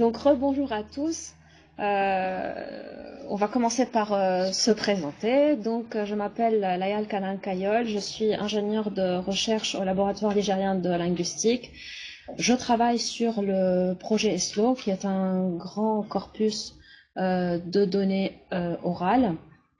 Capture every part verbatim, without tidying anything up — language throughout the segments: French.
Donc rebonjour à tous. Euh, on va commencer par euh, se présenter. Donc je m'appelle Layal Kanan Kayol, je suis ingénieure de recherche au laboratoire ligérien de linguistique. Je travaille sur le projet ESLO, qui est un grand corpus euh, de données euh, orales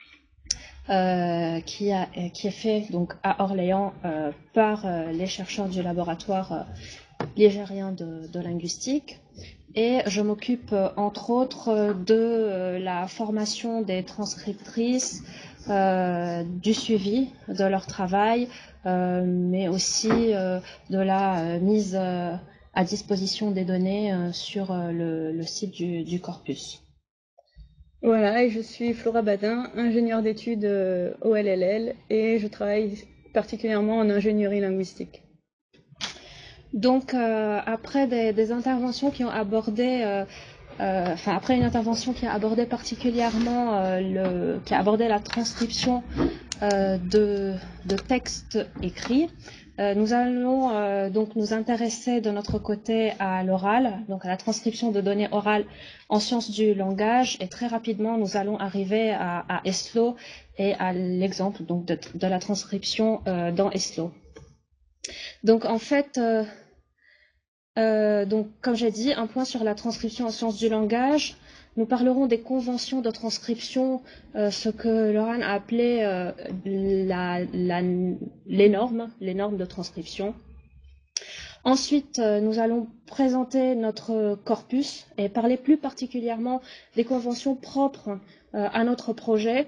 euh, qui, a, qui est fait donc à Orléans euh, par euh, les chercheurs du laboratoire euh, ligérien de, de linguistique. Et je m'occupe euh, entre autres de euh, la formation des transcriptrices, euh, du suivi de leur travail, euh, mais aussi euh, de la euh, mise euh, à disposition des données euh, sur euh, le, le site du, du corpus. Voilà, et je suis Flora Badin, ingénieure d'études euh, au L L L, et je travaille particulièrement en ingénierie linguistique. Donc, euh, après des, des interventions qui ont abordé, euh, euh, enfin après une intervention qui a abordé particulièrement euh, le, qui a abordé la transcription euh, de, de textes écrits, euh, nous allons euh, donc nous intéresser de notre côté à l'oral, donc à la transcription de données orales en sciences du langage, et très rapidement nous allons arriver à, à ESLO et à l'exemple donc de, de la transcription euh, dans ESLO. Donc en fait, euh, euh, donc comme j'ai dit, un point sur la transcription en sciences du langage. Nous parlerons des conventions de transcription, euh, ce que Laurent a appelé euh, la, la, les normes, les normes de transcription. Ensuite, euh, nous allons présenter notre corpus et parler plus particulièrement des conventions propres euh, à notre projet,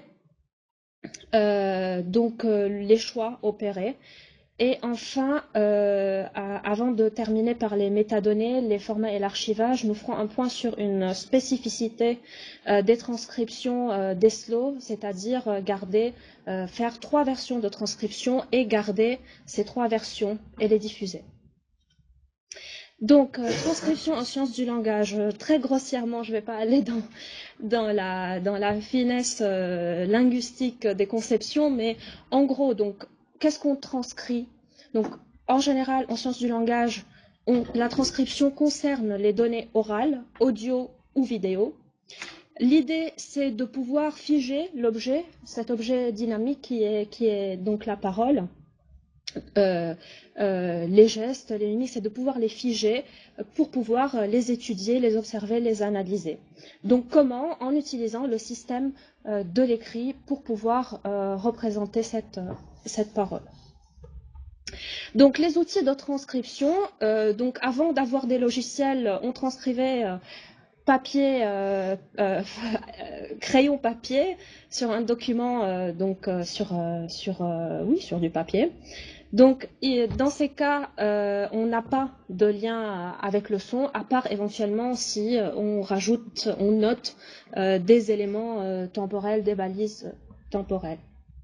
euh, donc euh, les choix opérés. Et enfin, euh, à, avant de terminer par les métadonnées, les formats et l'archivage, nous ferons un point sur une spécificité euh, des transcriptions euh, d'ESLO, c'est-à-dire euh, garder, euh, faire trois versions de transcription et garder ces trois versions et les diffuser. Donc, euh, transcription en sciences du langage, très grossièrement, je ne vais pas aller dans, dans, la, dans la finesse euh, linguistique des conceptions, mais en gros, donc, qu'est-ce qu'on transcrit? Donc, en général, en sciences du langage, on, la transcription concerne les données orales, audio ou vidéo. L'idée, c'est de pouvoir figer l'objet, cet objet dynamique qui est, qui est donc la parole. Euh, euh, les gestes, les mimiques, c'est de pouvoir les figer pour pouvoir les étudier, les observer, les analyser. Donc comment? En utilisant le système euh, de l'écrit pour pouvoir euh, représenter cette, cette parole. Donc les outils de transcription, euh, donc avant d'avoir des logiciels, on transcrivait euh, papier, euh, euh, crayon papier sur un document, euh, donc euh, sur, euh, sur, euh, oui, sur du papier. Donc, dans ces cas, euh, on n'a pas de lien avec le son, à part éventuellement si on rajoute, on note euh, des éléments euh, temporels, des balises temporelles.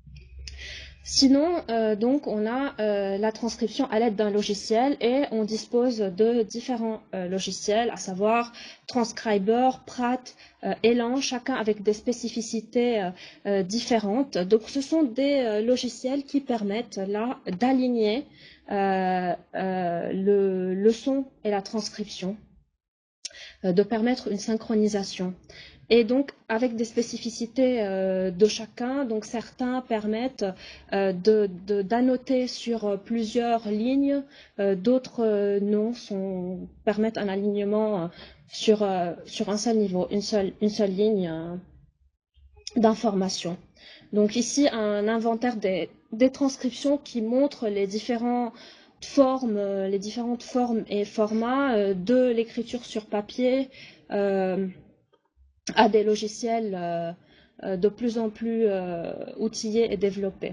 Sinon, euh, donc, on a euh, la transcription à l'aide d'un logiciel et on dispose de différents euh, logiciels, à savoir Transcriber, Pratt, euh, Elan, chacun avec des spécificités euh, euh, différentes. Donc, ce sont des euh, logiciels qui permettent là d'aligner euh, euh, le, le son et la transcription, euh, de permettre une synchronisation. Et donc, avec des spécificités euh, de chacun, donc certains permettent euh, de, de, d'annoter sur plusieurs lignes, euh, d'autres euh, non, sont, permettent un alignement euh, sur, euh, sur un seul niveau, une seule, une seule ligne euh, d'information. Donc ici, un inventaire des, des transcriptions qui montre les différentes formes, les différentes formes et formats euh, de l'écriture sur papier, euh, à des logiciels euh, de plus en plus euh, outillés et développés.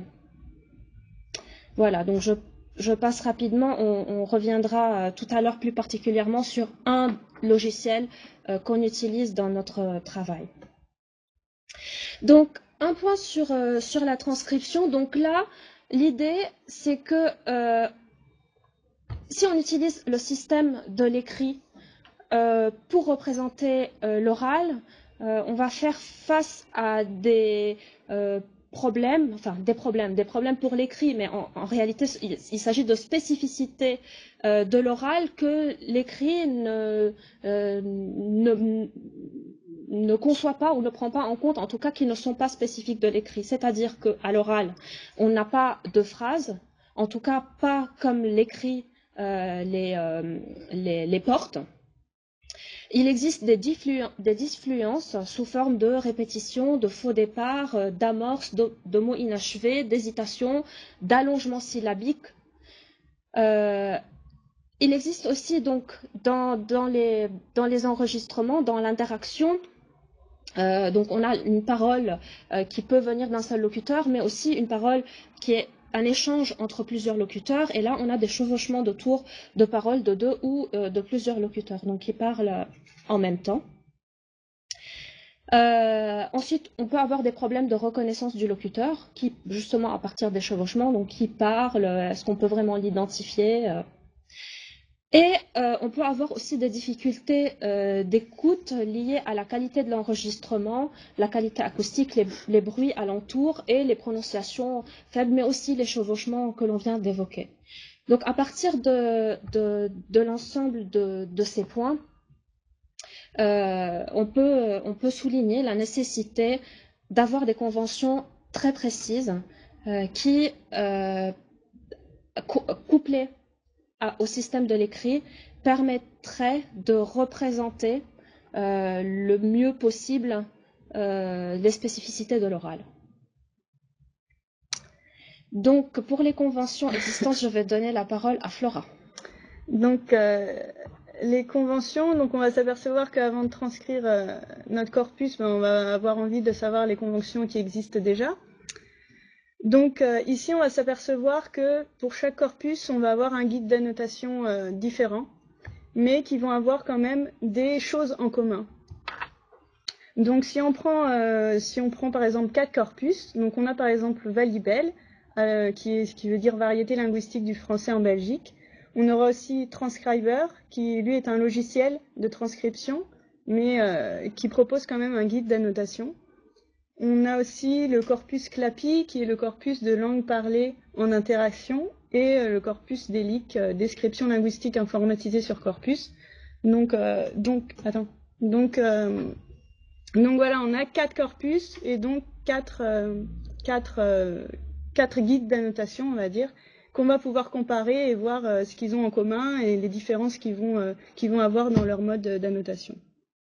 Voilà, donc je, je passe rapidement, on, on reviendra euh, tout à l'heure plus particulièrement sur un logiciel euh, qu'on utilise dans notre travail. Donc, un point sur, euh, sur la transcription. Donc là, l'idée, c'est que euh, si on utilise le système de l'écrit euh, pour représenter euh, l'oral, Euh, on va faire face à des euh, problèmes, enfin des problèmes, des problèmes pour l'écrit, mais en, en réalité, il, il s'agit de spécificités euh, de l'oral que l'écrit ne, euh, ne, ne conçoit pas ou ne prend pas en compte, en tout cas qui ne sont pas spécifiques de l'écrit. C'est-à-dire qu'à l'oral, on n'a pas de phrases, en tout cas pas comme l'écrit euh, les, euh, les, les porte. Il existe des, des disfluences sous forme de répétitions, de faux départs, euh, d'amorces, de, de mots inachevés, d'hésitations, d'allongements syllabiques. Euh, il existe aussi donc dans, dans, les, dans les enregistrements, dans l'interaction, euh, donc on a une parole euh, qui peut venir d'un seul locuteur, mais aussi une parole qui est un échange entre plusieurs locuteurs, et là on a des chevauchements de tours de paroles de deux ou euh, de plusieurs locuteurs, donc qui parlent en même temps. Euh, ensuite, on peut avoir des problèmes de reconnaissance du locuteur, qui justement à partir des chevauchements, donc qui parle, est-ce qu'on peut vraiment l'identifier euh. Et euh, on peut avoir aussi des difficultés euh, d'écoute liées à la qualité de l'enregistrement, la qualité acoustique, les, les bruits alentours et les prononciations faibles, mais aussi les chevauchements que l'on vient d'évoquer. Donc à partir de, de, de l'ensemble de, de ces points, euh, on peut, on peut souligner la nécessité d'avoir des conventions très précises euh, qui, euh, couplées au système de l'écrit, permettrait de représenter euh, le mieux possible euh, les spécificités de l'oral. Donc, pour les conventions existantes, je vais donner la parole à Flora. Donc, euh, les conventions, donc on va s'apercevoir qu'avant de transcrire euh, notre corpus, ben, on va avoir envie de savoir les conventions qui existent déjà. Donc euh, ici, on va s'apercevoir que pour chaque corpus, on va avoir un guide d'annotation euh, différent, mais qui vont avoir quand même des choses en commun. Donc si on prend, euh, si on prend par exemple quatre corpus, donc on a par exemple Valibel, euh, qui, est, qui veut dire variété linguistique du français en Belgique. On aura aussi Transcriber, qui lui est un logiciel de transcription, mais euh, qui propose quand même un guide d'annotation. On a aussi le corpus CLAPI, qui est le corpus de langue parlée en interaction, et le corpus D E L I C, description linguistique informatisée sur corpus. Donc, euh, donc, attends. Donc, euh, donc voilà, on a quatre corpus et donc quatre, euh, quatre, euh, quatre guides d'annotation, on va dire, qu'on va pouvoir comparer et voir euh, ce qu'ils ont en commun et les différences qu'ils vont, euh, qu'ils vont avoir dans leur mode d'annotation.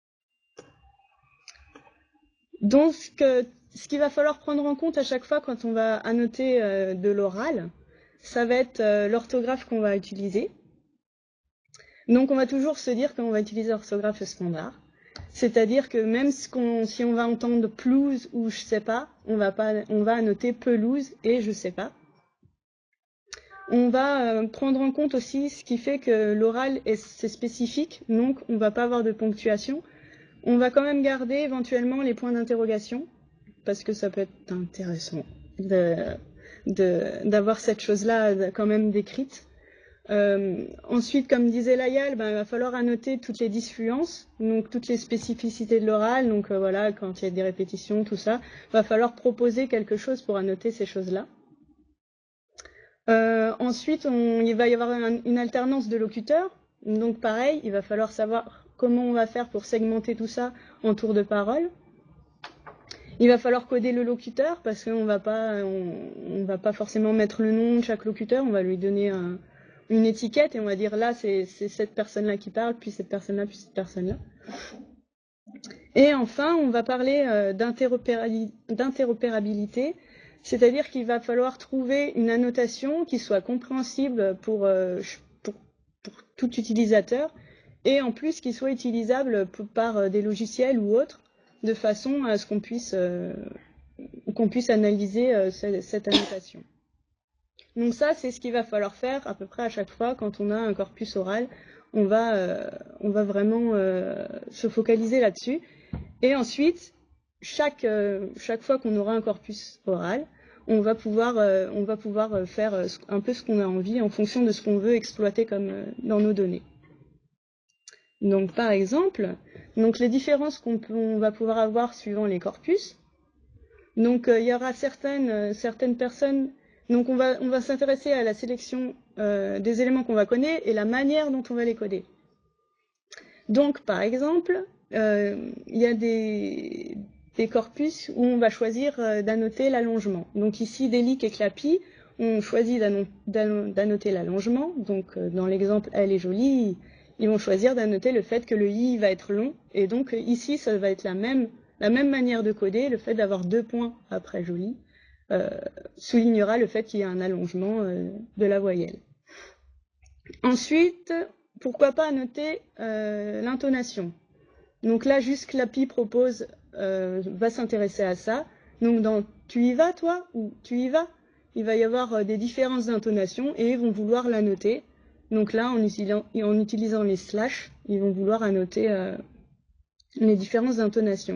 Donc, ce, ce qu'il va falloir prendre en compte à chaque fois quand on va annoter euh, de l'oral, ça va être euh, l'orthographe qu'on va utiliser. Donc, on va toujours se dire qu'on va utiliser l'orthographe standard. C'est-à-dire que même si on, si on va entendre pelouse ou je sais pas, on va, pas, on va annoter pelouse et je sais pas. On va euh, prendre en compte aussi ce qui fait que l'oral est, c'est spécifique, donc on ne va pas avoir de ponctuation. On va quand même garder éventuellement les points d'interrogation, parce que ça peut être intéressant de, de, d'avoir cette chose-là quand même décrite. Euh, ensuite, comme disait Layal, ben, il va falloir annoter toutes les disfluences, donc toutes les spécificités de l'oral, donc euh, voilà, quand il y a des répétitions, tout ça, il va falloir proposer quelque chose pour annoter ces choses-là. Euh, ensuite, on, il va y avoir un, une alternance de locuteurs, donc pareil, il va falloir savoir comment on va faire pour segmenter tout ça en tours de parole. Il va falloir coder le locuteur, parce qu'on va pas, on, on va pas forcément mettre le nom de chaque locuteur, on va lui donner un, une étiquette et on va dire là c'est cette personne-là qui parle, puis cette personne-là, puis cette personne-là. Et enfin, on va parler euh, d'interopérabilité, c'est-à-dire qu'il va falloir trouver une annotation qui soit compréhensible pour, euh, pour, pour tout utilisateur et en plus qui soit utilisable par des logiciels ou autres, de façon à ce qu'on puisse, euh, qu'on puisse analyser euh, cette, cette annotation. Donc ça, c'est ce qu'il va falloir faire à peu près à chaque fois quand on a un corpus oral. On va, euh, on va vraiment euh, se focaliser là-dessus. Et ensuite, chaque, euh, chaque fois qu'on aura un corpus oral, on va pouvoir, euh, on va pouvoir faire un peu ce qu'on a envie en fonction de ce qu'on veut exploiter comme, euh, dans nos données. Donc par exemple, donc les différences qu'on on va pouvoir avoir suivant les corpus. Donc euh, il y aura certaines, euh, certaines personnes, donc on va, on va s'intéresser à la sélection euh, des éléments qu'on va coder et la manière dont on va les coder. Donc par exemple, euh, il y a des, des corpus où on va choisir euh, d'annoter l'allongement. Donc ici, Delic et Clappy, on choisit d'annoter l'allongement. Donc euh, dans l'exemple Elle est jolie, ils vont choisir d'annoter le fait que le i va être long. Et donc ici, ça va être la même, la même manière de coder. Le fait d'avoir deux points après joli euh, soulignera le fait qu'il y a un allongement euh, de la voyelle. Ensuite, pourquoi pas annoter euh, l'intonation. Donc là, juste Clappy propose, euh, va s'intéresser à ça. Donc dans tu y vas toi ou tu y vas, il va y avoir euh, des différences d'intonation et ils vont vouloir l'annoter. Donc là, en utilisant, en utilisant les slash, ils vont vouloir annoter euh, les différences d'intonation.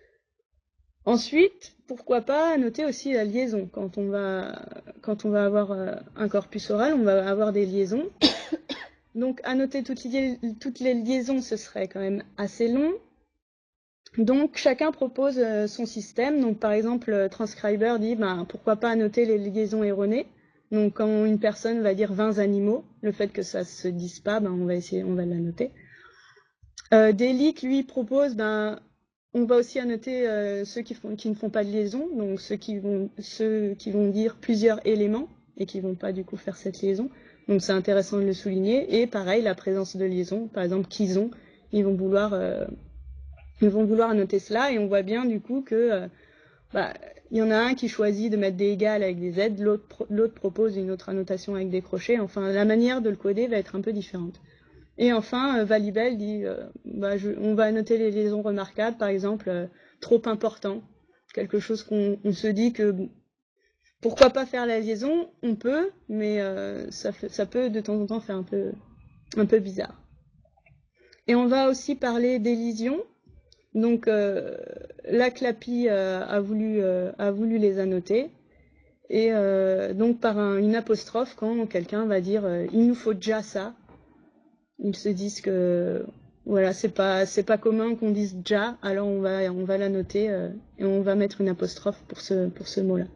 Ensuite, pourquoi pas annoter aussi la liaison. Quand on va, quand on va avoir euh, un corpus oral, on va avoir des liaisons. Donc annoter toutes les, toutes les liaisons, ce serait quand même assez long. Donc chacun propose euh, son système. Donc par exemple, Transcriber dit ben, pourquoi pas annoter les liaisons erronées. Donc quand une personne va dire vingt animaux, le fait que ça se dise pas, ben, on va essayer, on va l'annoter. Euh, Delic, lui, propose ben, on va aussi annoter euh, ceux qui, font, qui ne font pas de liaison, donc ceux qui vont, ceux qui vont dire plusieurs éléments et qui vont pas du coup faire cette liaison. Donc c'est intéressant de le souligner. Et pareil, la présence de liaison, par exemple qu'ils ont, ils vont vouloir euh, ils vont vouloir annoter cela, et on voit bien du coup que euh, bah, y en a un qui choisit de mettre des égales avec des Z, l'autre pro propose une autre annotation avec des crochets. Enfin, la manière de le coder va être un peu différente. Et enfin, euh, Valibel dit, euh, bah, je, on va annoter les liaisons remarquables, par exemple, euh, trop important, quelque chose qu'on on se dit que pourquoi pas faire la liaison, on peut, mais euh, ça, fait, ça peut de temps en temps faire un peu, un peu bizarre. Et on va aussi parler d'élision. Donc euh, la Clappy euh, a, voulu, euh, a voulu les annoter. Et euh, donc par un, une apostrophe, quand quelqu'un va dire euh, « il nous faut déjà ça », ils se disent que voilà, c'est pas, c'est pas commun qu'on dise « déjà », alors on va, on va la noter euh, et on va mettre une apostrophe pour ce, pour ce mot-là.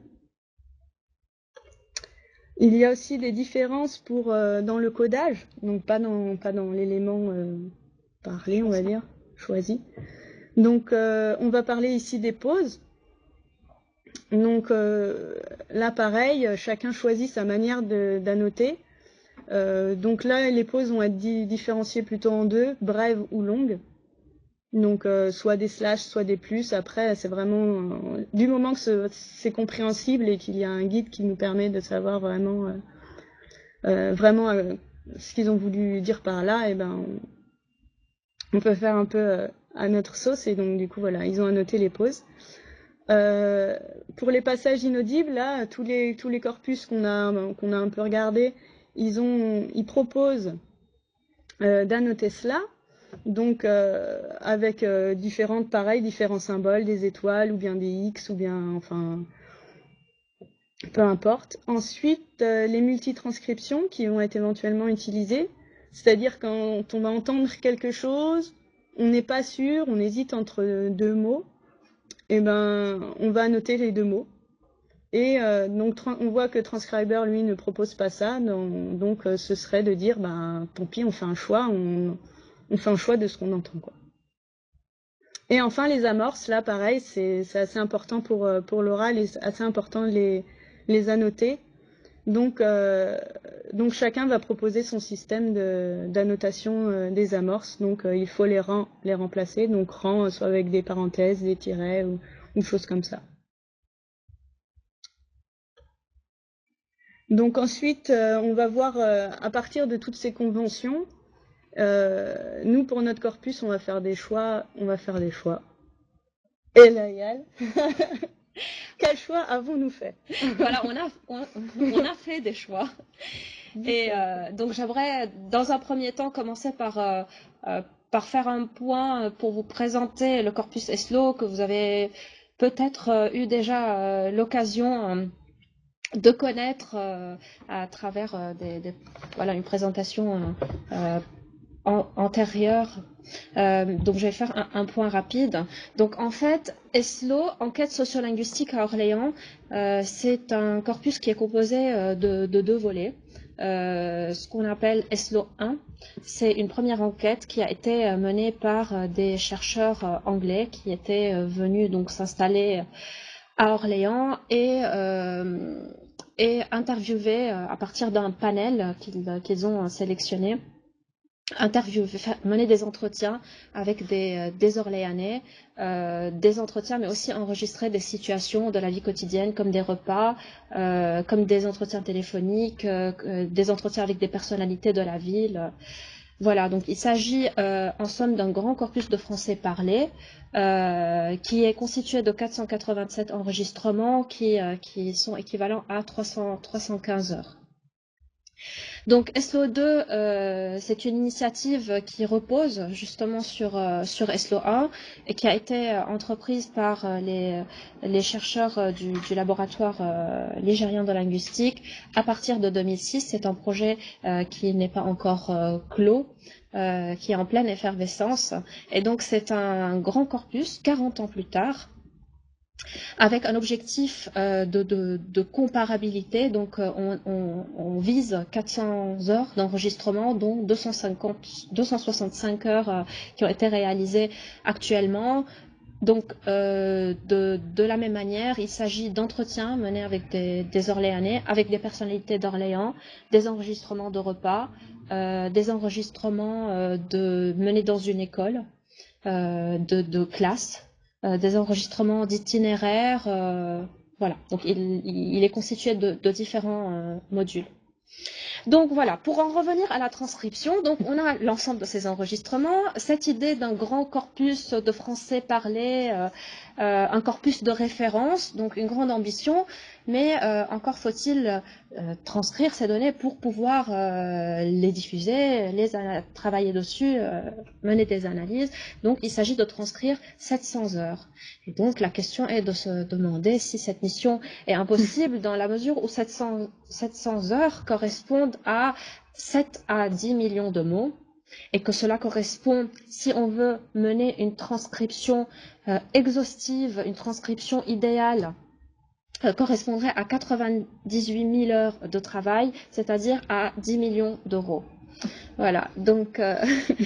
Il y a aussi des différences pour, euh, dans le codage, donc pas dans, pas dans l'élément euh, parlé, on va dire, choisi. Donc euh, on va parler ici des pauses. Donc euh, là pareil, chacun choisit sa manière d'annoter. Euh, donc là les pauses vont être di différenciées plutôt en deux, brèves ou longues. Donc euh, soit des slash, soit des plus. Après c'est vraiment, euh, du moment que c'est compréhensible et qu'il y a un guide qui nous permet de savoir vraiment, euh, euh, vraiment euh, ce qu'ils ont voulu dire par là, et ben on, on peut faire un peu euh, à notre sauce. Et donc du coup voilà, ils ont annoté les pauses. Euh, pour les passages inaudibles, là, tous les, tous les corpus qu'on a, qu'on a un peu regardés, ils, ont, ils proposent euh, d'annoter cela, donc euh, avec euh, différentes, pareil, différents symboles, des étoiles, ou bien des X, ou bien, enfin, peu importe. Ensuite, euh, les multitranscriptions qui vont être éventuellement utilisées, c'est-à-dire quand on va entendre quelque chose, on n'est pas sûr, on hésite entre deux mots, et ben, on va annoter les deux mots. Et euh, donc, on voit que Transcriber, lui, ne propose pas ça. Donc, donc euh, ce serait de dire, ben, tant pis, on fait un choix, on, on fait un choix de ce qu'on entend, quoi. Et enfin, les amorces, là, pareil, c'est assez important pour, pour l'oral et c'est assez important de les, les annoter. Donc, euh, donc, chacun va proposer son système d'annotation de, euh, des amorces. Donc, euh, il faut les, rem, les remplacer. Donc, rang, soit avec des parenthèses, des tirets ou une chose comme ça. Donc ensuite, euh, on va voir, euh, à partir de toutes ces conventions, euh, nous, pour notre corpus, on va faire des choix. On va faire des choix. Et Laïal, quel choix avons-nous fait? Voilà, on a, on, on a fait des choix. Et euh, donc j'aimerais, dans un premier temps, commencer par, euh, euh, par faire un point pour vous présenter le corpus E S L O que vous avez peut-être euh, eu déjà euh, l'occasion euh, de connaître euh, à travers euh, des, des, voilà, une présentation euh, an antérieure. Euh, donc je vais faire un, un point rapide. Donc en fait, ESLO, enquête sociolinguistique à Orléans, euh, c'est un corpus qui est composé euh, de, de deux volets. Euh, ce qu'on appelle ESLO un, c'est une première enquête qui a été euh, menée par euh, des chercheurs euh, anglais qui étaient euh, venus donc s'installer à Orléans et, euh, et interviewer euh, à partir d'un panel qu'ils qu'ils ont sélectionné. Interview, mener des entretiens avec des, des Orléanais, euh, des entretiens, mais aussi enregistrer des situations de la vie quotidienne, comme des repas, euh, comme des entretiens téléphoniques, euh, des entretiens avec des personnalités de la ville. Voilà, donc il s'agit euh, en somme d'un grand corpus de français parlé, euh, qui est constitué de quatre cent quatre-vingt-sept enregistrements qui, euh, qui sont équivalents à trois cents, trois cent quinze heures. Donc S L O deux, euh, c'est une initiative qui repose justement sur, euh, sur S L O un et qui a été euh, entreprise par euh, les, les chercheurs euh, du, du laboratoire euh, ligérien de linguistique à partir de deux mille six. C'est un projet euh, qui n'est pas encore euh, clos, euh, qui est en pleine effervescence. Et donc c'est un grand corpus, quarante ans plus tard, avec un objectif euh, de, de, de comparabilité. Donc euh, on, on, on vise quatre cents heures d'enregistrement, dont deux cent cinquante, deux cent soixante-cinq heures euh, qui ont été réalisées actuellement. Donc euh, de, de la même manière, il s'agit d'entretiens menés avec des, des Orléanais, avec des personnalités d'Orléans, des enregistrements de repas, euh, des enregistrements euh, de, menés dans une école, euh, de, de classe, euh, des enregistrements d'itinéraires, euh, voilà. Donc il, il est constitué de, de différents euh, modules. Donc voilà, pour en revenir à la transcription, donc on a l'ensemble de ces enregistrements, cette idée d'un grand corpus de français parlé, euh, euh, un corpus de référence, donc une grande ambition, mais euh, encore faut-il euh, transcrire ces données pour pouvoir euh, les diffuser, les travailler dessus, euh, mener des analyses. Donc il s'agit de transcrire sept cents heures. Et donc la question est de se demander si cette mission est impossible dans la mesure où sept cents, sept cents heures correspondent à sept à dix millions de mots et que cela correspond, si on veut mener une transcription euh, exhaustive, une transcription idéale, euh, correspondrait à quatre-vingt-dix-huit mille heures de travail, c'est-à-dire à dix millions d'euros. Voilà, donc, euh,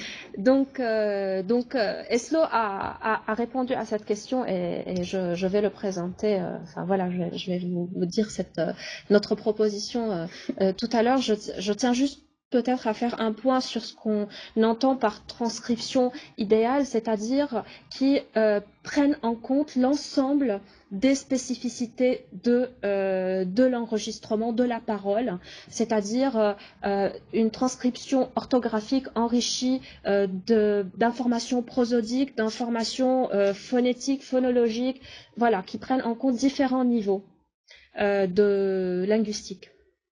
donc, euh, donc euh, S L O a, a, a répondu à cette question et, et je, je vais le présenter. Euh, enfin voilà, je vais, je vais vous, vous dire cette, euh, notre proposition euh, euh, tout à l'heure. Je, je tiens juste peut-être à faire un point sur ce qu'on entend par transcription idéale, c'est-à-dire qui euh, prennent en compte l'ensemble des spécificités de, euh, de l'enregistrement, de la parole, c'est-à-dire euh, une transcription orthographique enrichie euh, d'informations prosodiques, d'informations euh, phonétiques, phonologiques, voilà, qui prennent en compte différents niveaux euh, de linguistique.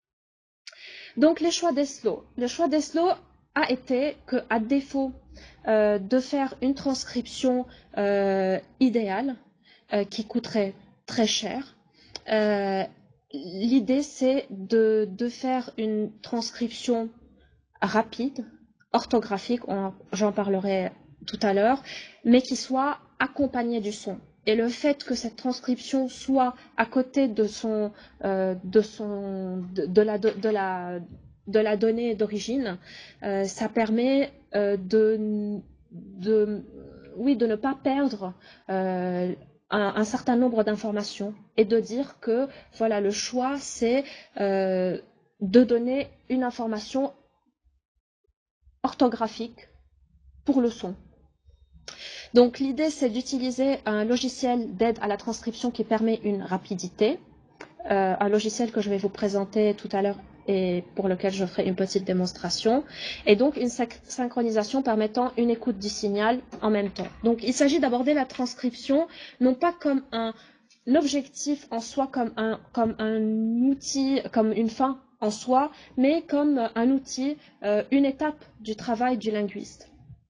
Donc les choix d'S L O. Le choix d'S L O a été que, à défaut euh, de faire une transcription euh, idéale, euh, qui coûterait très cher, euh, l'idée c'est de, de faire une transcription rapide, orthographique, j'en parlerai tout à l'heure, mais qui soit accompagnée du son. Et le fait que cette transcription soit à côté de son, euh, de son, de, de, la, de, la, de la donnée d'origine, euh, ça permet euh, de, de, oui, de ne pas perdre euh, un, un certain nombre d'informations et de dire que voilà, le choix c'est euh, de donner une information orthographique pour le son. Donc l'idée c'est d'utiliser un logiciel d'aide à la transcription qui permet une rapidité, euh, un logiciel que je vais vous présenter tout à l'heure et pour lequel je ferai une petite démonstration, et donc une synchronisation permettant une écoute du signal en même temps. Donc il s'agit d'aborder la transcription non pas comme un objectif en soi, comme un, comme un outil, comme une fin en soi, mais comme un outil, euh, une étape du travail du linguiste.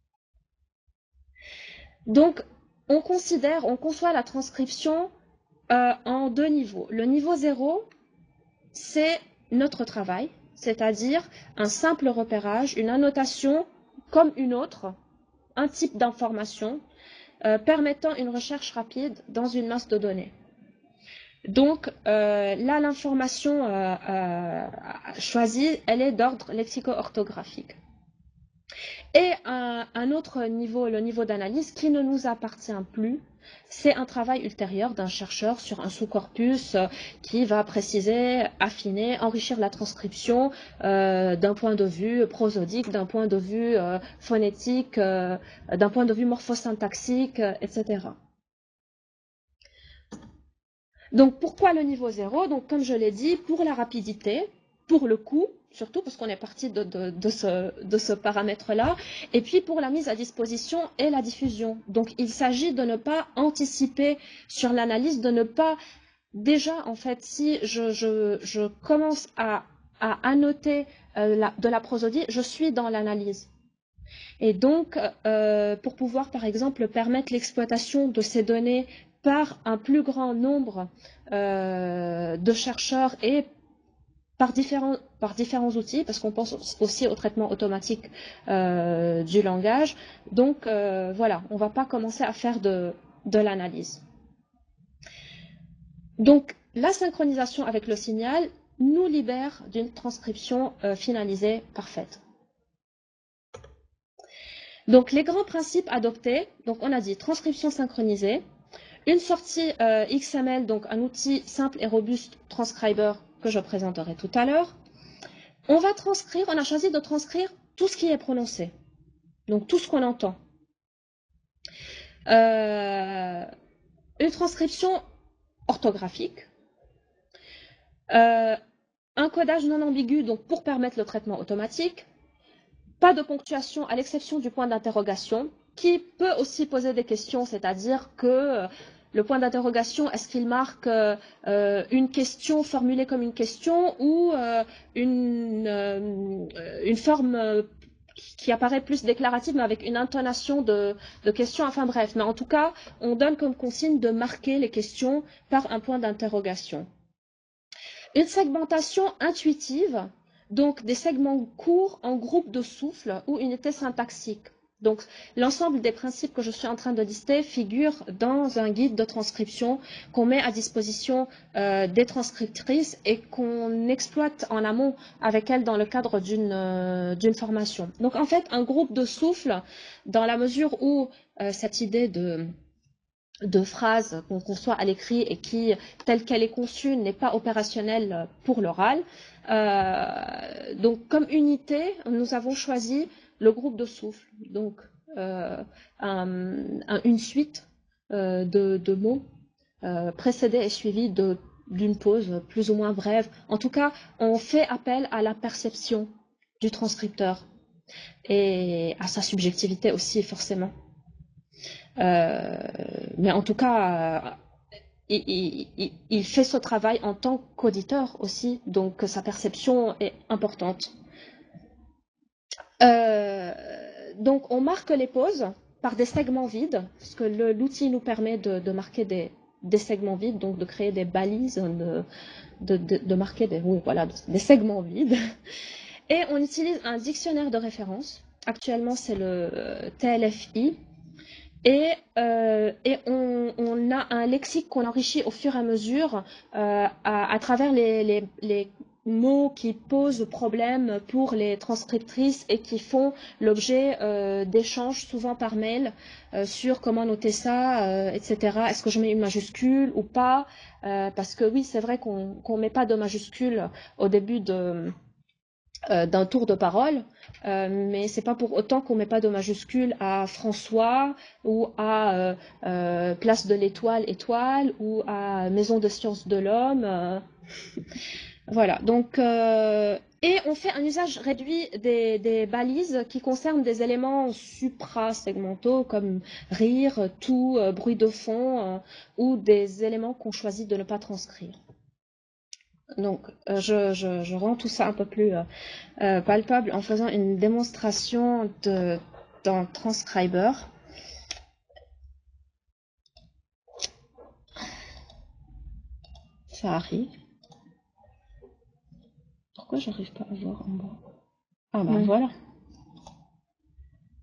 Donc, on considère, on conçoit la transcription euh, en deux niveaux. Le niveau zéro, c'est notre travail, c'est-à-dire un simple repérage, une annotation comme une autre, un type d'information euh, permettant une recherche rapide dans une masse de données. Donc euh, là, l'information euh, euh, choisie, elle est d'ordre lexico-orthographique. Et un, un autre niveau, le niveau d'analyse, qui ne nous appartient plus, c'est un travail ultérieur d'un chercheur sur un sous-corpus euh, qui va préciser, affiner, enrichir la transcription euh, d'un point de vue prosodique, d'un point de vue euh, phonétique, euh, d'un point de vue morphosyntaxique, euh, et cetera. Donc pourquoi le niveau zéro? Donc comme je l'ai dit, pour la rapidité, pour le coût, surtout parce qu'on est parti de, de, de ce, de ce paramètre-là, et puis pour la mise à disposition et la diffusion. Donc il s'agit de ne pas anticiper sur l'analyse, de ne pas, déjà en fait, si je, je, je commence à, à annoter euh, la, de la prosodie, je suis dans l'analyse. Et donc, euh, pour pouvoir, par exemple, permettre l'exploitation de ces données par un plus grand nombre euh, de chercheurs et par différents, par différents outils, parce qu'on pense aussi au traitement automatique euh, du langage. Donc, euh, voilà, on ne va pas commencer à faire de, de l'analyse. Donc, la synchronisation avec le signal nous libère d'une transcription euh, finalisée parfaite. Donc, les grands principes adoptés, donc on a dit transcription synchronisée, une sortie euh, X M L, donc un outil simple et robuste transcriber que je présenterai tout à l'heure. On va transcrire, on a choisi de transcrire tout ce qui est prononcé, donc tout ce qu'on entend. Euh, une transcription orthographique, euh, un codage non ambigu, donc pour permettre le traitement automatique, pas de ponctuation à l'exception du point d'interrogation, qui peut aussi poser des questions, c'est-à-dire que le point d'interrogation, est-ce qu'il marque euh, une question formulée comme une question ou euh, une, euh, une forme euh, qui apparaît plus déclarative mais avec une intonation de, de question, enfin bref. Mais en tout cas, on donne comme consigne de marquer les questions par un point d'interrogation. Une segmentation intuitive, donc des segments courts en groupe de souffles ou unités syntaxiques. Donc, l'ensemble des principes que je suis en train de lister figurent dans un guide de transcription qu'on met à disposition euh, des transcriptrices et qu'on exploite en amont avec elles dans le cadre d'une euh, d'une formation. Donc, en fait, un groupe de souffles, dans la mesure où euh, cette idée de de phrases qu'on conçoit à l'écrit et qui, telle qu'elle est conçue, n'est pas opérationnelle pour l'oral. Euh, donc, comme unité, nous avons choisi le groupe de souffles. Donc, euh, un, un, une suite euh, de, de mots euh, précédés et suivis de, d'une pause plus ou moins brève. En tout cas, on fait appel à la perception du transcripteur et à sa subjectivité aussi, forcément. Euh, mais en tout cas, euh, il, il, il fait ce travail en tant qu'auditeur aussi, donc sa perception est importante. Euh, donc on marque les pauses par des segments vides, parce que l'outil nous permet de, de marquer des, des segments vides, donc de créer des balises, de, de, de, de marquer des, oui, voilà, des segments vides. Et on utilise un dictionnaire de référence. Actuellement, c'est le T L F I. Et, euh, et on, on a un lexique qu'on enrichit au fur et à mesure euh, à, à travers les, les, les mots qui posent problème pour les transcriptrices et qui font l'objet euh, d'échanges souvent par mail euh, sur comment noter ça, euh, et cetera. Est-ce que je mets une majuscule ou pas euh, parce que oui, c'est vrai qu'on qu'on met pas de majuscule au début de Euh, d'un tour de parole, euh, mais c'est pas pour autant qu'on met pas de majuscule à François ou à euh, euh, Place de l'Étoile, Étoile ou à Maison de Sciences de l'Homme. Euh, voilà, donc euh, et on fait un usage réduit des, des balises qui concernent des éléments supra-segmentaux comme rire, tout, euh, bruit de fond euh, ou des éléments qu'on choisit de ne pas transcrire. Donc, euh, je, je, je rends tout ça un peu plus euh, euh, palpable en faisant une démonstration de, dans Transcriber. Ça arrive. Pourquoi j'arrive pas à voir en bas? Ah bah oui. Voilà.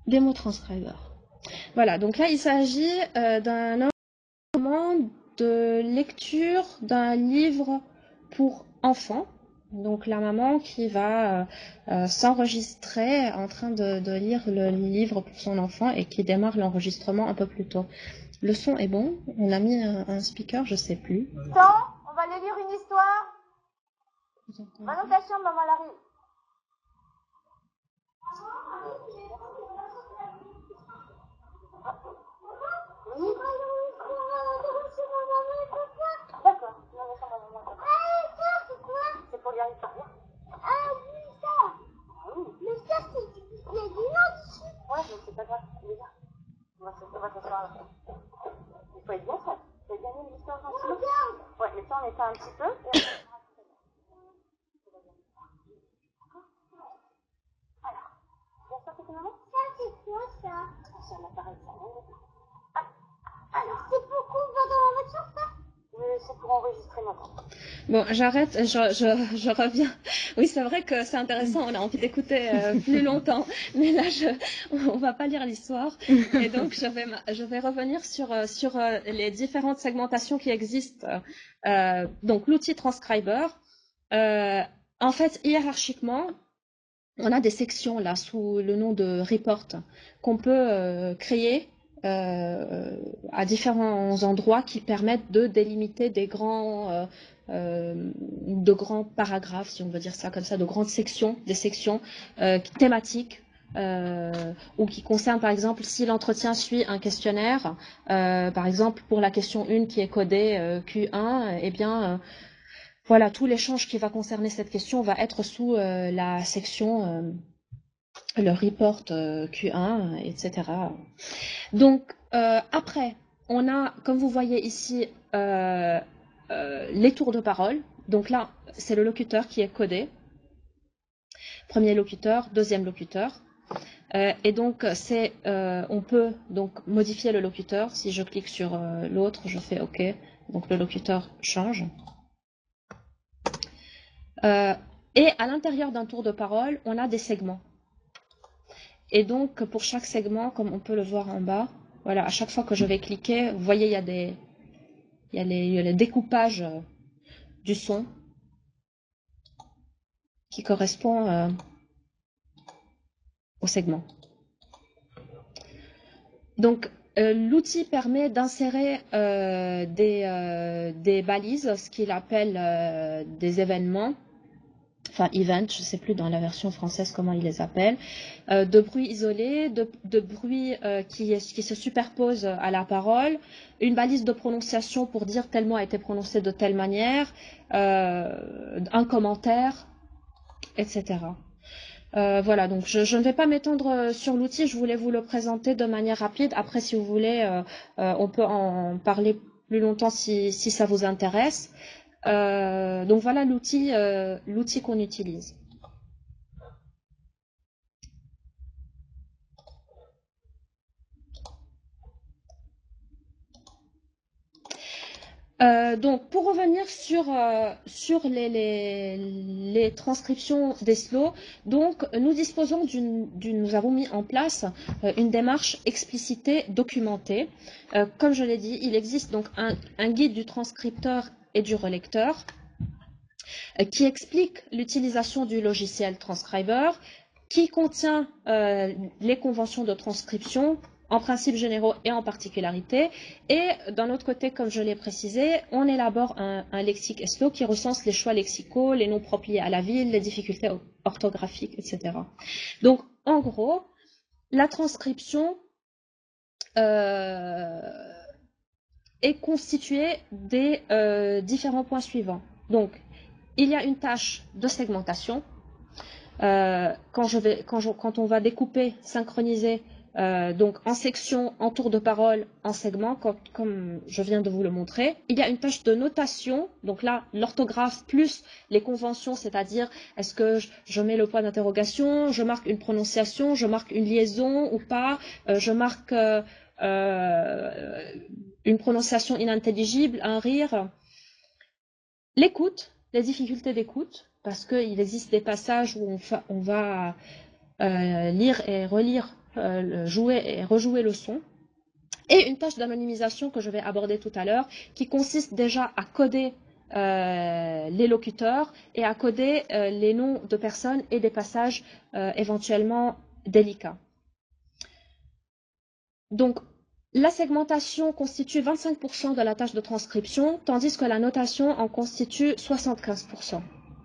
Démo transcriber. Voilà, donc là, il s'agit euh, d'un enregistrement de lecture d'un livre pour enfants. Donc la maman qui va euh, euh, s'enregistrer en train de, de lire le livre pour son enfant et qui démarre l'enregistrement un peu plus tôt. Le son est bon, on a mis un, un speaker, je sais plus. Temps, on va aller lire une histoire. Va dans ta chambre, maman Larry. Oui. D'accord. C'est pour lire l'histoire. Ah oui, ça. Mais ça, c'est il y a du nom dessus. Ouais, mais c'est pas grave. On va s'asseoir là. Il faut être bien ça. Tu as bien lu l'histoire gentiment. Ouais, mais ça on éteint un petit peu. Et alors, bien sûr, c'est maman. Ça, c'est quoi ça? C'est un appareil, ça. Ah, alors, c'est pour qu'on va dans la voiture, ça? Oui, c'est pour enregistrer notre. Bon, j'arrête, je, je, je reviens. Oui, c'est vrai que c'est intéressant, on a envie d'écouter euh, plus longtemps, mais là, je, on va pas lire l'histoire. Et donc, je vais, je vais revenir sur, sur euh, les différentes segmentations qui existent. Euh, donc, l'outil transcriber, euh, en fait, hiérarchiquement, on a des sections là sous le nom de report qu'on peut euh, créer euh, à différents endroits qui permettent de délimiter des grands, euh, euh, de grands paragraphes, si on veut dire ça comme ça, de grandes sections, des sections euh, thématiques. Euh, ou qui concernent par exemple si l'entretien suit un questionnaire, euh, par exemple pour la question un qui est codée euh, Q un, eh bien euh, voilà, tout l'échange qui va concerner cette question va être sous euh, la section euh, le report euh, Q un, et cetera. Donc, euh, après, on a, comme vous voyez ici, euh, euh, les tours de parole. Donc là, c'est le locuteur qui est codé. Premier locuteur, deuxième locuteur. Euh, et donc, c'est, euh, on peut donc modifier le locuteur. Si je clique sur euh, l'autre, je fais OK. Donc, le locuteur change. Euh, et à l'intérieur d'un tour de parole, on a des segments. Et donc, pour chaque segment, comme on peut le voir en bas, voilà, à chaque fois que je vais cliquer, vous voyez, il y a des, il y a les, il y a les découpages euh, du son qui correspond euh, au segment. Donc, euh, l'outil permet d'insérer euh, des, euh, des balises, ce qu'il appelle euh, des événements, enfin event, je ne sais plus dans la version française comment il les appelle, euh, de bruits isolés, de, de bruits euh, qui, qui se superposent à la parole, une balise de prononciation pour dire tel mot a été prononcé de telle manière, euh, un commentaire, et cetera. Euh, voilà, donc je, je ne vais pas m'étendre sur l'outil, je voulais vous le présenter de manière rapide. Après, si vous voulez, euh, euh, on peut en parler plus longtemps si, si ça vous intéresse. Euh, donc voilà l'outil euh, l'outil qu'on utilise. Euh, donc pour revenir sur, euh, sur les, les, les transcriptions des slows, donc nous disposons d'une, d'une, nous avons mis en place euh, une démarche explicitée, documentée. Euh, comme je l'ai dit, il existe donc un, un guide du transcripteur et du relecteur euh, qui explique l'utilisation du logiciel Transcriber, qui contient euh, les conventions de transcription en principes généraux et en particularité. Et d'un autre côté, comme je l'ai précisé, on élabore un, un lexique S L O qui recense les choix lexicaux, les noms propres liés à la ville, les difficultés orthographiques, et cetera. Donc, en gros, la transcription euh, est constituée des euh, différents points suivants. Donc, il y a une tâche de segmentation. Euh, quand, je vais, quand, je, quand on va découper, synchroniser, euh, donc en section, en tour de parole, en segment, comme, comme je viens de vous le montrer, il y a une tâche de notation, donc là, l'orthographe plus les conventions, c'est-à-dire est-ce que je, je mets le point d'interrogation, je marque une prononciation, je marque une liaison ou pas, euh, je marque euh, euh, une prononciation inintelligible, un rire. L'écoute, les difficultés d'écoute, parce qu'il existe des passages où on, fa, on va euh, lire et relire euh, jouer et rejouer le son. Et une tâche d'anonymisation que je vais aborder tout à l'heure, qui consiste déjà à coder euh, les locuteurs et à coder euh, les noms de personnes et des passages euh, éventuellement délicats. Donc, la segmentation constitue vingt-cinq pour cent de la tâche de transcription, tandis que la notation en constitue soixante-quinze pour cent.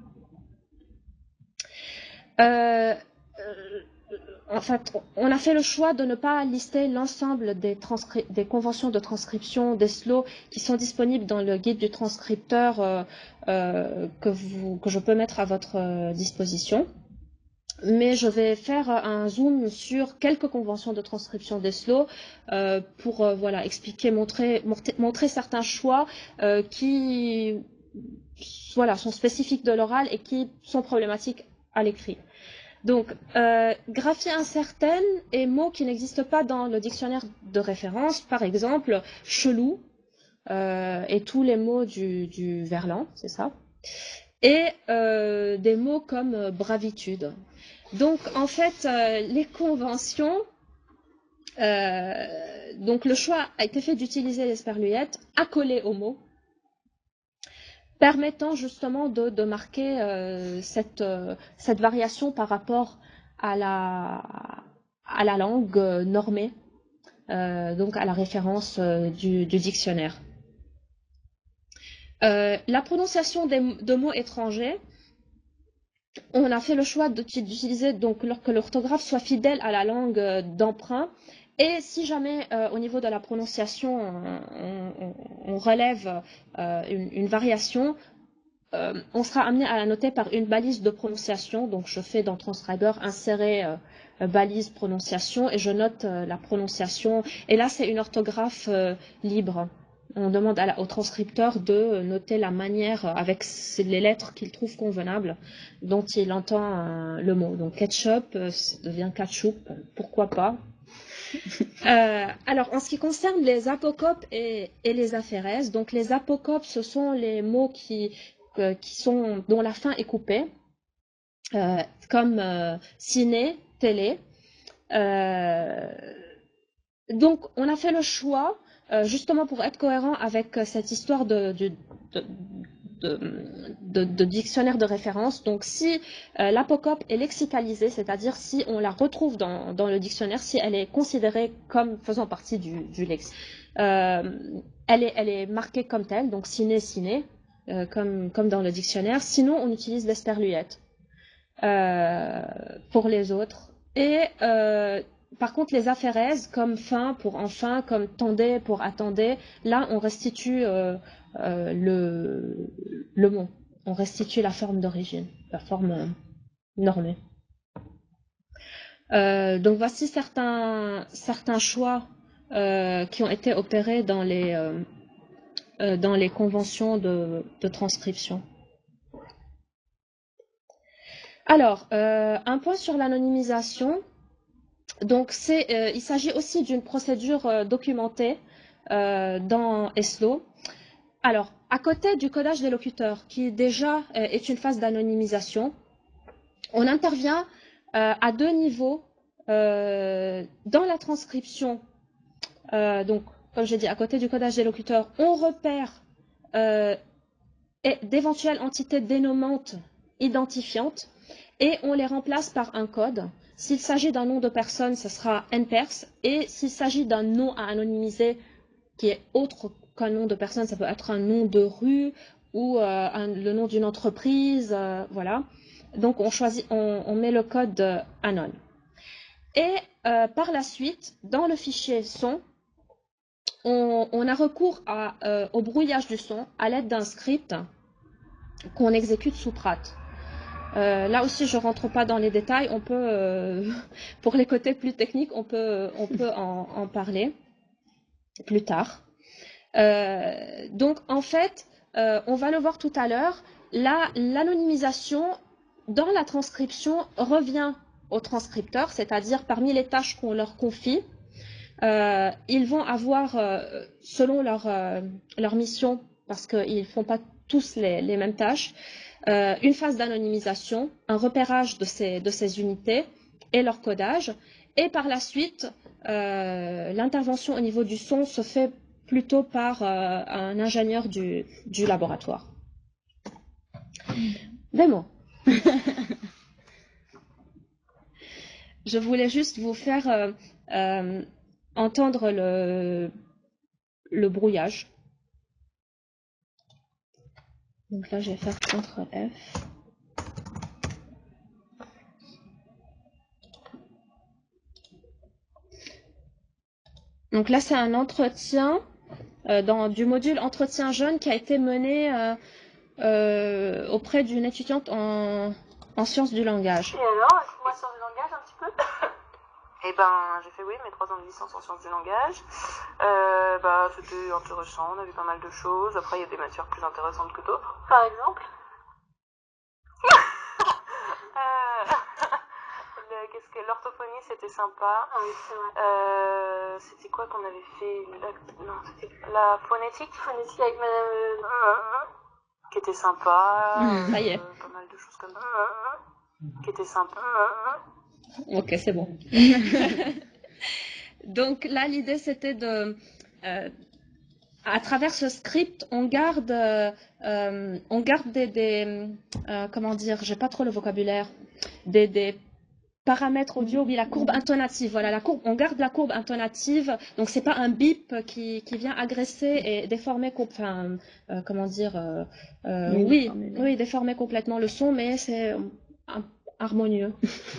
Euh, En fait, on a fait le choix de ne pas lister l'ensemble des, des conventions de transcription des S L O qui sont disponibles dans le guide du transcripteur euh, euh, que, vous, que je peux mettre à votre euh, disposition. Mais je vais faire un zoom sur quelques conventions de transcription des S L O euh, pour euh, voilà, expliquer, montrer, montrer certains choix euh, qui voilà, sont spécifiques de l'oral et qui sont problématiques à l'écrit. Donc, euh, graphie incertaine et mots qui n'existent pas dans le dictionnaire de référence, par exemple, chelou, euh, et tous les mots du, du verlan, c'est ça, et euh, des mots comme bravitude. Donc, en fait, euh, les conventions, euh, donc le choix a été fait d'utiliser l'esperluette accolée aux mots, permettant justement de, de marquer euh, cette, euh, cette variation par rapport à la, à la langue euh, normée, euh, donc à la référence euh, du, du dictionnaire. Euh, la prononciation des, de mots étrangers, on a fait le choix d'utiliser donc que l'orthographe soit fidèle à la langue euh, d'emprunt. Et si jamais, euh, au niveau de la prononciation, on, on, on relève euh, une, une variation, Euh, on sera amené à la noter par une balise de prononciation. Donc, je fais dans Transcriber insérer euh, balise prononciation et je note euh, la prononciation. Et là, c'est une orthographe euh, libre. On demande à la, au transcripteur de noter la manière avec les lettres qu'il trouve convenables dont il entend euh, le mot. Donc, ketchup euh, ça devient ketchup, pourquoi pas. Euh, alors, en ce qui concerne les apocopes et, et les aphérèses, donc les apocopes, ce sont les mots qui Euh, qui sont, dont la fin est coupée, euh, comme euh, ciné, télé. Euh, donc, on a fait le choix, euh, justement pour être cohérent avec cette histoire de, de, de, de, de, de dictionnaire de référence. Donc, si euh, l'apocope est lexicalisée, c'est-à-dire si on la retrouve dans, dans le dictionnaire, si elle est considérée comme faisant partie du, du lexique, euh, elle, est, elle est marquée comme telle, donc ciné, ciné. Euh, comme, comme dans le dictionnaire. Sinon, on utilise l'esperluette euh, pour les autres. Et euh, par contre, les aphérèses, comme fin pour enfin, comme tendez pour attendez, là, on restitue euh, euh, le, le mot. On restitue la forme d'origine, la forme euh, normée. Euh, donc, voici certains, certains choix euh, qui ont été opérés dans les... Euh, dans les conventions de, de transcription. Alors, euh, un point sur l'anonymisation. Donc, c'est, euh, il s'agit aussi d'une procédure euh, documentée euh, dans S L O. Alors, à côté du codage des locuteurs, qui déjà euh, est une phase d'anonymisation, on intervient euh, à deux niveaux euh, dans la transcription. Euh, donc, comme j'ai dit, à côté du codage des locuteurs, on repère euh, d'éventuelles entités dénommantes identifiantes et on les remplace par un code. S'il s'agit d'un nom de personne, ce sera N P E R S, et s'il s'agit d'un nom à anonymiser qui est autre qu'un nom de personne, ça peut être un nom de rue ou euh, un, le nom d'une entreprise, euh, voilà. Donc on choisit, on, on met le code euh, anon. Et euh, par la suite, dans le fichier son, on, on a recours à, euh, au brouillage du son à l'aide d'un script qu'on exécute sous Prat. Euh, là aussi, je ne rentre pas dans les détails. On peut, euh, pour les côtés plus techniques, on peut, on peut en, en parler plus tard. Euh, donc, en fait, euh, on va le voir tout à l'heure, l'anonymisation dans la transcription revient au transcripteur, c'est-à-dire parmi les tâches qu'on leur confie, euh, ils vont avoir, euh, selon leur, euh, leur mission, parce qu'ils ne font pas tous les, les mêmes tâches, Euh, une phase d'anonymisation, un repérage de ces, de ces unités et leur codage. Et par la suite, euh, l'intervention au niveau du son se fait plutôt par euh, un ingénieur du, du laboratoire. Vraiment. Je voulais juste vous faire euh, euh, entendre le, le brouillage. Donc là, je vais faire contrôle F. Donc là, c'est un entretien euh, dans, du module entretien jeune qui a été mené euh, euh, auprès d'une étudiante en, en sciences du langage. Et alors, explique-moi sciences du langage un petit peu. Eh ben, j'ai fait oui, mes trois ans de licence en sciences du langage. Euh, bah, c'était intéressant, on a vu pas mal de choses. Après, il y a des matières plus intéressantes que d'autres. Par exemple euh... Qu'est-ce que l'orthophonie, c'était sympa. Ah oui, c'est vrai. Euh, c'était quoi qu'on avait fait la... Non, c'était la phonétique. Phonétique avec Madame. Euh... Qui était sympa. Ça y est. Euh, pas mal de choses comme ça. Qui était sympa. Ok, c'est bon. Donc là, l'idée, c'était de... Euh, à travers ce script, on garde, euh, euh, on garde des... des euh, comment dire, j'ai pas trop le vocabulaire. Des... des paramètres audio, oui, la courbe intonative, voilà, la courbe, on garde la courbe intonative, donc c'est pas un bip qui, qui vient agresser et déformer, enfin, euh, comment dire, euh, euh, oui, oui, déformer, oui, déformer complètement le son, mais c'est harmonieux.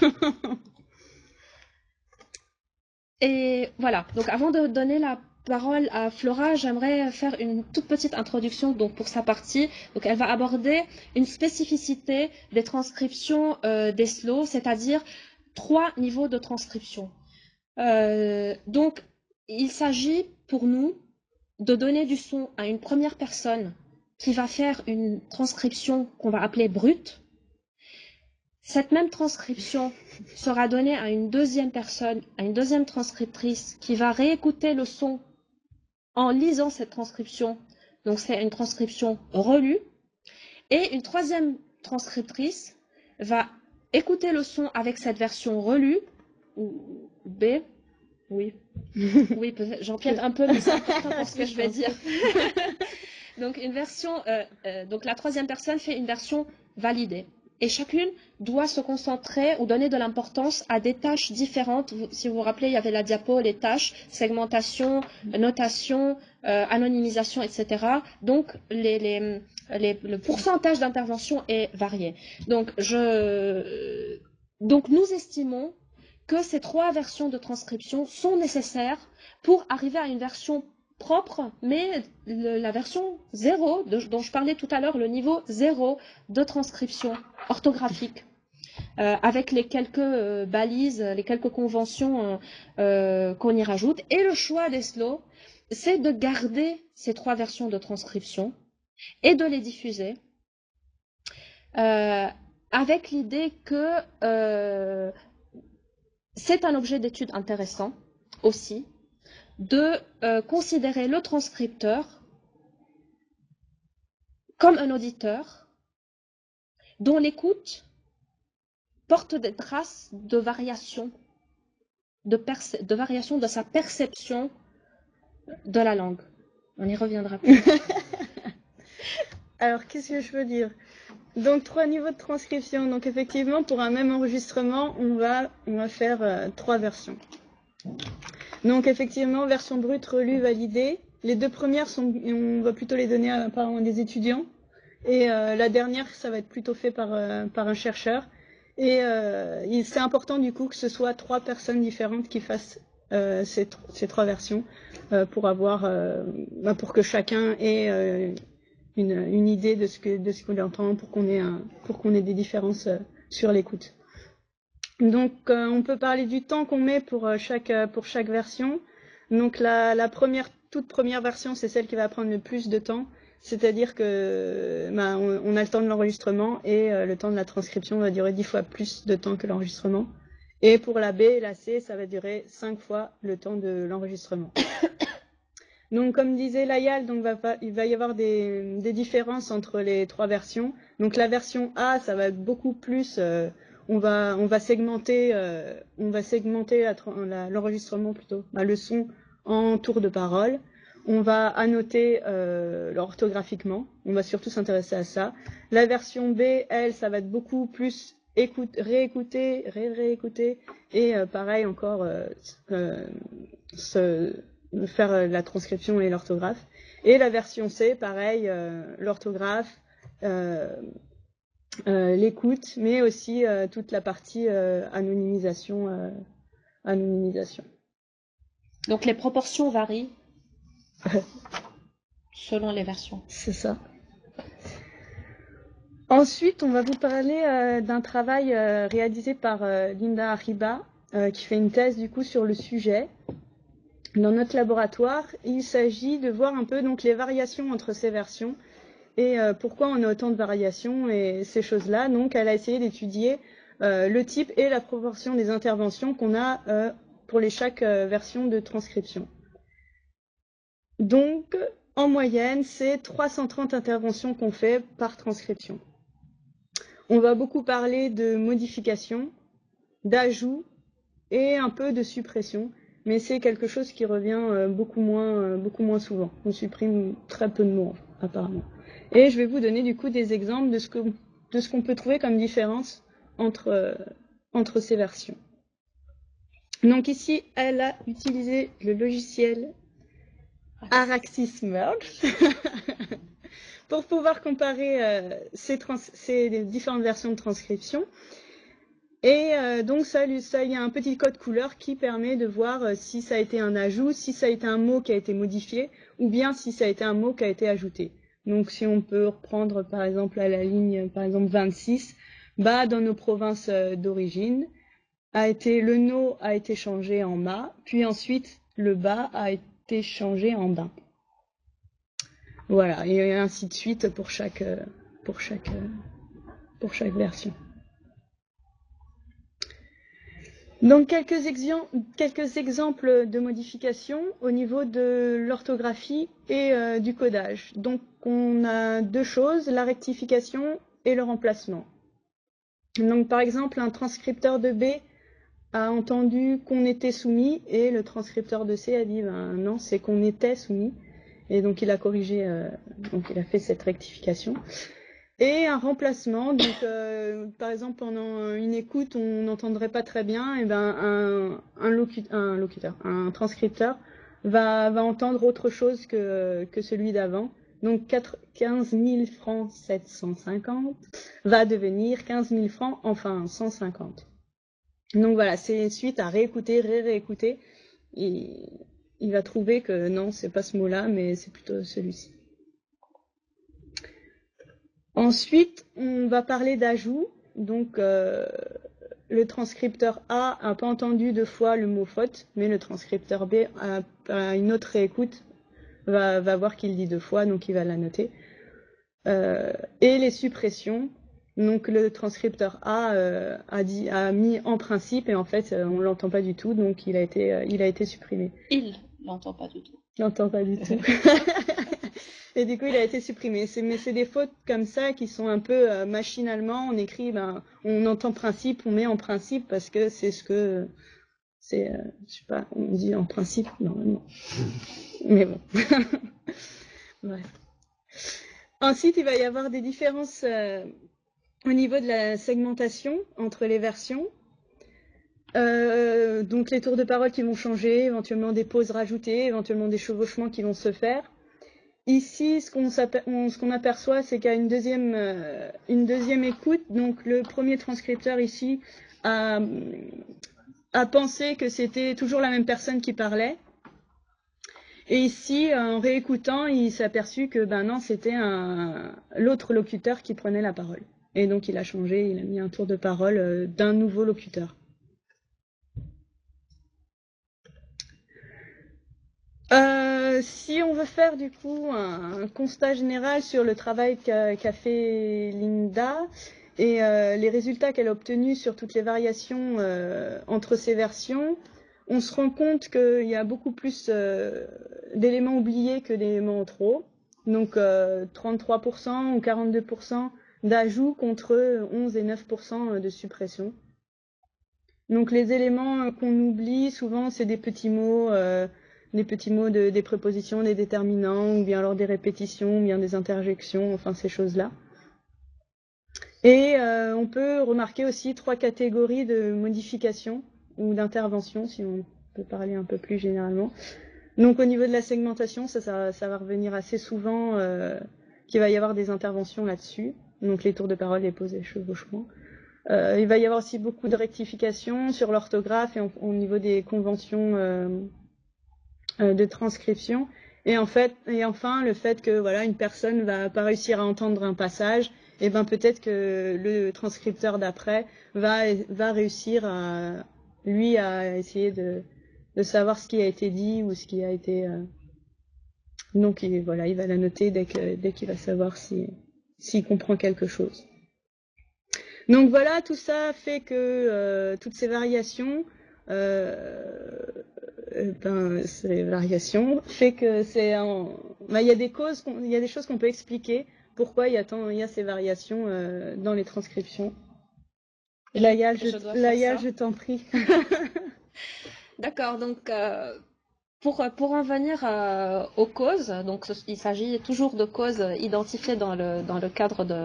Et voilà, donc avant de donner la parole à Flora, j'aimerais faire une toute petite introduction donc, pour sa partie. Donc, elle va aborder une spécificité des transcriptions euh, des slows, c'est-à-dire trois niveaux de transcription. Euh, donc, il s'agit pour nous de donner du son à une première personne qui va faire une transcription qu'on va appeler brute. Cette même transcription sera donnée à une deuxième personne, à une deuxième transcriptrice qui va réécouter le son en lisant cette transcription. Donc, c'est une transcription relue. Et une troisième transcriptrice va écouter le son avec cette version relue, ou B, oui, oui, j'empiète un peu, mais c'est important pour ce que je vais dire. Donc, une version, euh, euh, donc la troisième personne fait une version validée. Et chacune doit se concentrer ou donner de l'importance à des tâches différentes. Si vous vous rappelez, il y avait la diapo, les tâches, segmentation, notation, euh, anonymisation, et cetera. Donc, les, les, les, le pourcentage d'intervention est varié. Donc, je, donc, nous estimons que ces trois versions de transcription sont nécessaires pour arriver à une version propre, mais le, la version zéro, de, dont je parlais tout à l'heure, le niveau zéro de transcription orthographique, euh, avec les quelques euh, balises, les quelques conventions euh, euh, qu'on y rajoute. Et le choix des slows, c'est de garder ces trois versions de transcription et de les diffuser euh, avec l'idée que euh, c'est un objet d'étude intéressant aussi, de euh, considérer le transcripteur comme un auditeur dont l'écoute porte des traces de variation, de, de variation de sa perception de la langue. On y reviendra plus. Alors, qu'est-ce que je veux dire? Donc, trois niveaux de transcription. Donc, effectivement, pour un même enregistrement, on va, on va faire euh, trois versions. Donc, effectivement, version brute, relue, validée. Les deux premières, sont, on va plutôt les donner à, par des étudiants. Et euh, la dernière, ça va être plutôt fait par, euh, par un chercheur. Et euh, c'est important, du coup, que ce soit trois personnes différentes qui fassent euh, ces, ces trois versions euh, pour avoir, euh, bah, pour que chacun ait euh, une, une idée de ce que de ce qu'on entend, pour qu'on ait un, pour qu'on ait des différences euh, sur l'écoute. Donc, euh, on peut parler du temps qu'on met pour euh, chaque euh, pour chaque version. Donc, la, la première, toute première version, c'est celle qui va prendre le plus de temps. C'est-à-dire que bah, on, on a le temps de l'enregistrement et euh, le temps de la transcription va durer dix fois plus de temps que l'enregistrement. Et pour la B et la C, ça va durer cinq fois le temps de l'enregistrement. Donc, comme disait Layal, donc va, il va y avoir des, des différences entre les trois versions. Donc, la version A, ça va être beaucoup plus... Euh, on va, on va segmenter, euh, on va segmenter l'enregistrement plutôt, bah, le son en tours de parole. On va annoter euh, orthographiquement. On va surtout s'intéresser à ça. La version B, elle, ça va être beaucoup plus écoute, réécouter, ré-réécouter. Et euh, pareil encore, euh, euh, se, faire la transcription et l'orthographe. Et la version C, pareil, euh, l'orthographe, euh, euh, l'écoute, mais aussi euh, toute la partie euh, anonymisation, euh, anonymisation. Donc les proportions varient selon les versions. C'est ça. Ensuite, on va vous parler euh, d'un travail euh, réalisé par euh, Linda Arriba, euh, qui fait une thèse du coup sur le sujet. Dans notre laboratoire, il s'agit de voir un peu donc les variations entre ces versions et euh, pourquoi on a autant de variations et ces choses-là. Donc, elle a essayé d'étudier euh, le type et la proportion des interventions qu'on a euh, pour les chaque euh, version de transcription. Donc, en moyenne, c'est trois cent trente interventions qu'on fait par transcription. On va beaucoup parler de modification, d'ajout et un peu de suppression, mais c'est quelque chose qui revient beaucoup moins, beaucoup moins souvent. On supprime très peu de mots, apparemment. Et je vais vous donner du coup des exemples de ce que, de ce qu'on peut trouver comme différence entre, entre ces versions. Donc ici, elle a utilisé le logiciel Araxis Merge pour pouvoir comparer euh, ces, trans ces différentes versions de transcription. Et euh, donc ça, ça, il y a un petit code couleur qui permet de voir euh, si ça a été un ajout, si ça a été un mot qui a été modifié, ou bien si ça a été un mot qui a été ajouté. Donc si on peut reprendre par exemple à la ligne par exemple vingt-six, bah dans nos provinces euh, d'origine, a été le no a été changé en ma, puis ensuite le ba a été changé en bain. Voilà, et ainsi de suite pour chaque euh, pour chaque euh, pour chaque version. Donc quelques, quelques exemples de modifications au niveau de l'orthographie et euh, du codage. Donc on a deux choses, la rectification et le remplacement. Donc par exemple, un transcripteur de B a entendu qu'on était soumis et le transcripteur de C a dit ben, non, c'est qu'on était soumis. Et donc il a corrigé, euh, donc il a fait cette rectification. Et un remplacement, donc euh, par exemple pendant une écoute on n'entendrait pas très bien, et ben un, un, locu un locuteur, un transcripteur va, va entendre autre chose que, que celui d'avant. Donc quinze mille francs sept cent cinquante va devenir quinze mille francs enfin cent cinquante. Donc voilà, c'est suite à réécouter, ré-réécouter, et il va trouver que non, c'est pas ce mot-là, mais c'est plutôt celui-ci. Ensuite, on va parler d'ajout. Donc, euh, le transcripteur A n'a pas entendu deux fois le mot faute, mais le transcripteur B, à, à une autre réécoute, va, va voir qu'il dit deux fois, donc il va la noter. Euh, et les suppressions. Donc, le transcripteur A euh, a, dit, a mis en principe, et en fait, on ne l'entend pas du tout, donc il a été, euh, il a été supprimé. Il l'entend pas du tout. Il l'entend pas du tout. Et du coup, il a été supprimé. Mais c'est des fautes comme ça qui sont un peu euh, machinalement. On écrit, ben, on entend principe, on met en principe parce que c'est ce que c'est. Euh, je sais pas, on dit en principe normalement. Mais bon. Bref. Ensuite, il va y avoir des différences euh, au niveau de la segmentation entre les versions. Euh, donc les tours de parole qui vont changer, éventuellement des pauses rajoutées, éventuellement des chevauchements qui vont se faire. Ici, ce qu'on ce qu'on aperçoit, c'est qu'il y a une deuxième, euh, une deuxième écoute. Donc, le premier transcripteur ici a, a pensé que c'était toujours la même personne qui parlait. Et ici, en réécoutant, il s'est aperçu que ben non, c'était l'autre locuteur qui prenait la parole. Et donc, il a changé, il a mis un tour de parole euh, d'un nouveau locuteur. Euh, si on veut faire du coup un, un constat général sur le travail qu'a qu'a fait Linda et euh, les résultats qu'elle a obtenus sur toutes les variations euh, entre ces versions, on se rend compte qu'il y a beaucoup plus euh, d'éléments oubliés que d'éléments en trop. Donc euh, trente-trois pour cent ou quarante-deux pour cent d'ajout contre onze et neuf pour cent de suppression. Donc les éléments qu'on oublie, souvent, c'est des petits mots, euh, des petits mots de, des prépositions, des déterminants, ou bien alors des répétitions, ou bien des interjections, enfin ces choses-là. Et euh, on peut remarquer aussi trois catégories de modifications ou d'interventions, si on peut parler un peu plus généralement. Donc au niveau de la segmentation, ça, ça, ça va revenir assez souvent, euh, qu'il va y avoir des interventions là-dessus. Donc les tours de parole, les pauses et chevauchements. Euh, il va y avoir aussi beaucoup de rectifications sur l'orthographe et en, au niveau des conventions euh, euh, de transcription. Et en fait, et enfin, le fait que voilà, une personne va pas réussir à entendre un passage, et ben peut-être que le transcripteur d'après va va réussir à lui à essayer de de savoir ce qui a été dit ou ce qui a été euh... donc il, voilà, il va la noter dès que dès qu'il va savoir si s'il comprend quelque chose. Donc voilà, tout ça fait que euh, toutes ces variations, euh, ben, ces variations fait que c'est, ben, il y a des causes, il y a des choses qu'on peut expliquer pourquoi il y a tant, il y a ces variations euh, dans les transcriptions. Laïa, je, je, Laïa, je t'en prie. D'accord, donc euh, pour pour en venir euh, aux causes, donc il s'agit toujours de causes identifiées dans le dans le cadre de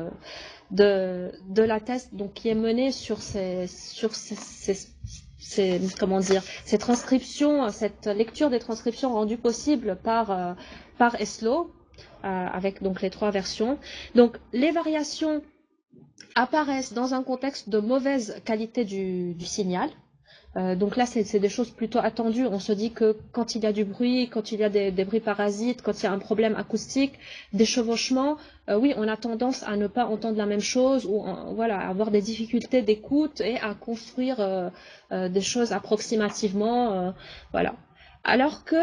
de de la thèse, donc qui est menée sur ces sur ces, ces, ces comment dire ces transcriptions, cette lecture des transcriptions rendues possibles par euh, par Eslo euh, avec donc les trois versions. Donc les variations apparaissent dans un contexte de mauvaise qualité du, du signal. Euh, donc là, c'est des choses plutôt attendues. On se dit que quand il y a du bruit, quand il y a des, des bruits parasites, quand il y a un problème acoustique, des chevauchements, euh, oui, on a tendance à ne pas entendre la même chose ou en, voilà, à avoir des difficultés d'écoute et à construire euh, euh, des choses approximativement, euh, voilà. Alors que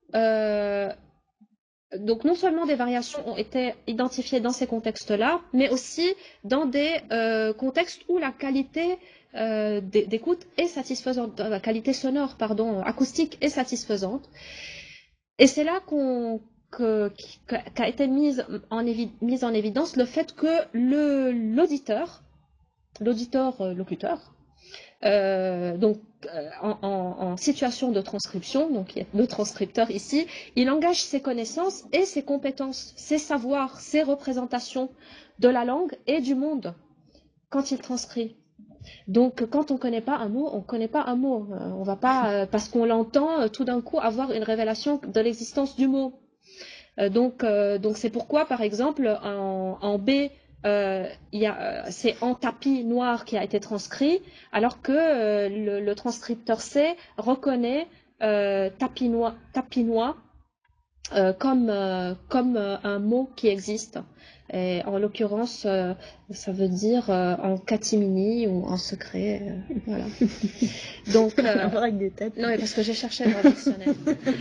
euh, donc non seulement des variations ont été identifiées dans ces contextes-là, mais aussi dans des euh, contextes où la qualité euh, d'écoute est satisfaisante, la qualité sonore, pardon, acoustique est satisfaisante. Et c'est là qu'on que, qu'a été mise en, mise en évidence le fait que le l'auditeur, l'auditeur euh, locuteur, Euh, donc euh, en, en, en situation de transcription, donc il y a le transcripteur ici, il engage ses connaissances et ses compétences, ses savoirs, ses représentations de la langue et du monde quand il transcrit. Donc quand on ne connaît pas un mot, on ne connaît pas un mot. Euh, on va pas, euh, parce qu'on l'entend euh, tout d'un coup avoir une révélation de l'existence du mot. Euh, donc euh, donc c'est pourquoi par exemple en, en B, Euh, euh, c'est en tapis noir qui a été transcrit, alors que euh, le, le transcripteur C reconnaît euh, tapis noir, tapis noir euh, comme, euh, comme euh, un mot qui existe. Et en l'occurrence, euh, ça veut dire euh, en catimini ou en secret. Euh, voilà. Donc, euh, avec des têtes. non, mais parce que j'ai cherché dans le dictionnaire.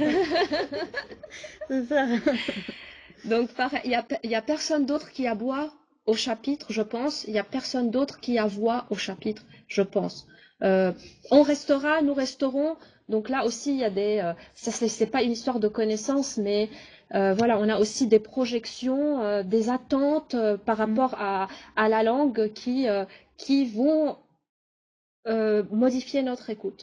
C'est ça. Donc, il n'y a, y a personne d'autre qui aboie au chapitre, je pense. Il n'y a personne d'autre qui a voix au chapitre, je pense. Euh, on restera, nous resterons. Donc là aussi, il y a des. Euh, ça, c'est pas une histoire de connaissance, mais euh, voilà, on a aussi des projections, euh, des attentes euh, par rapport à, à la langue qui, euh, qui vont euh, modifier notre écoute.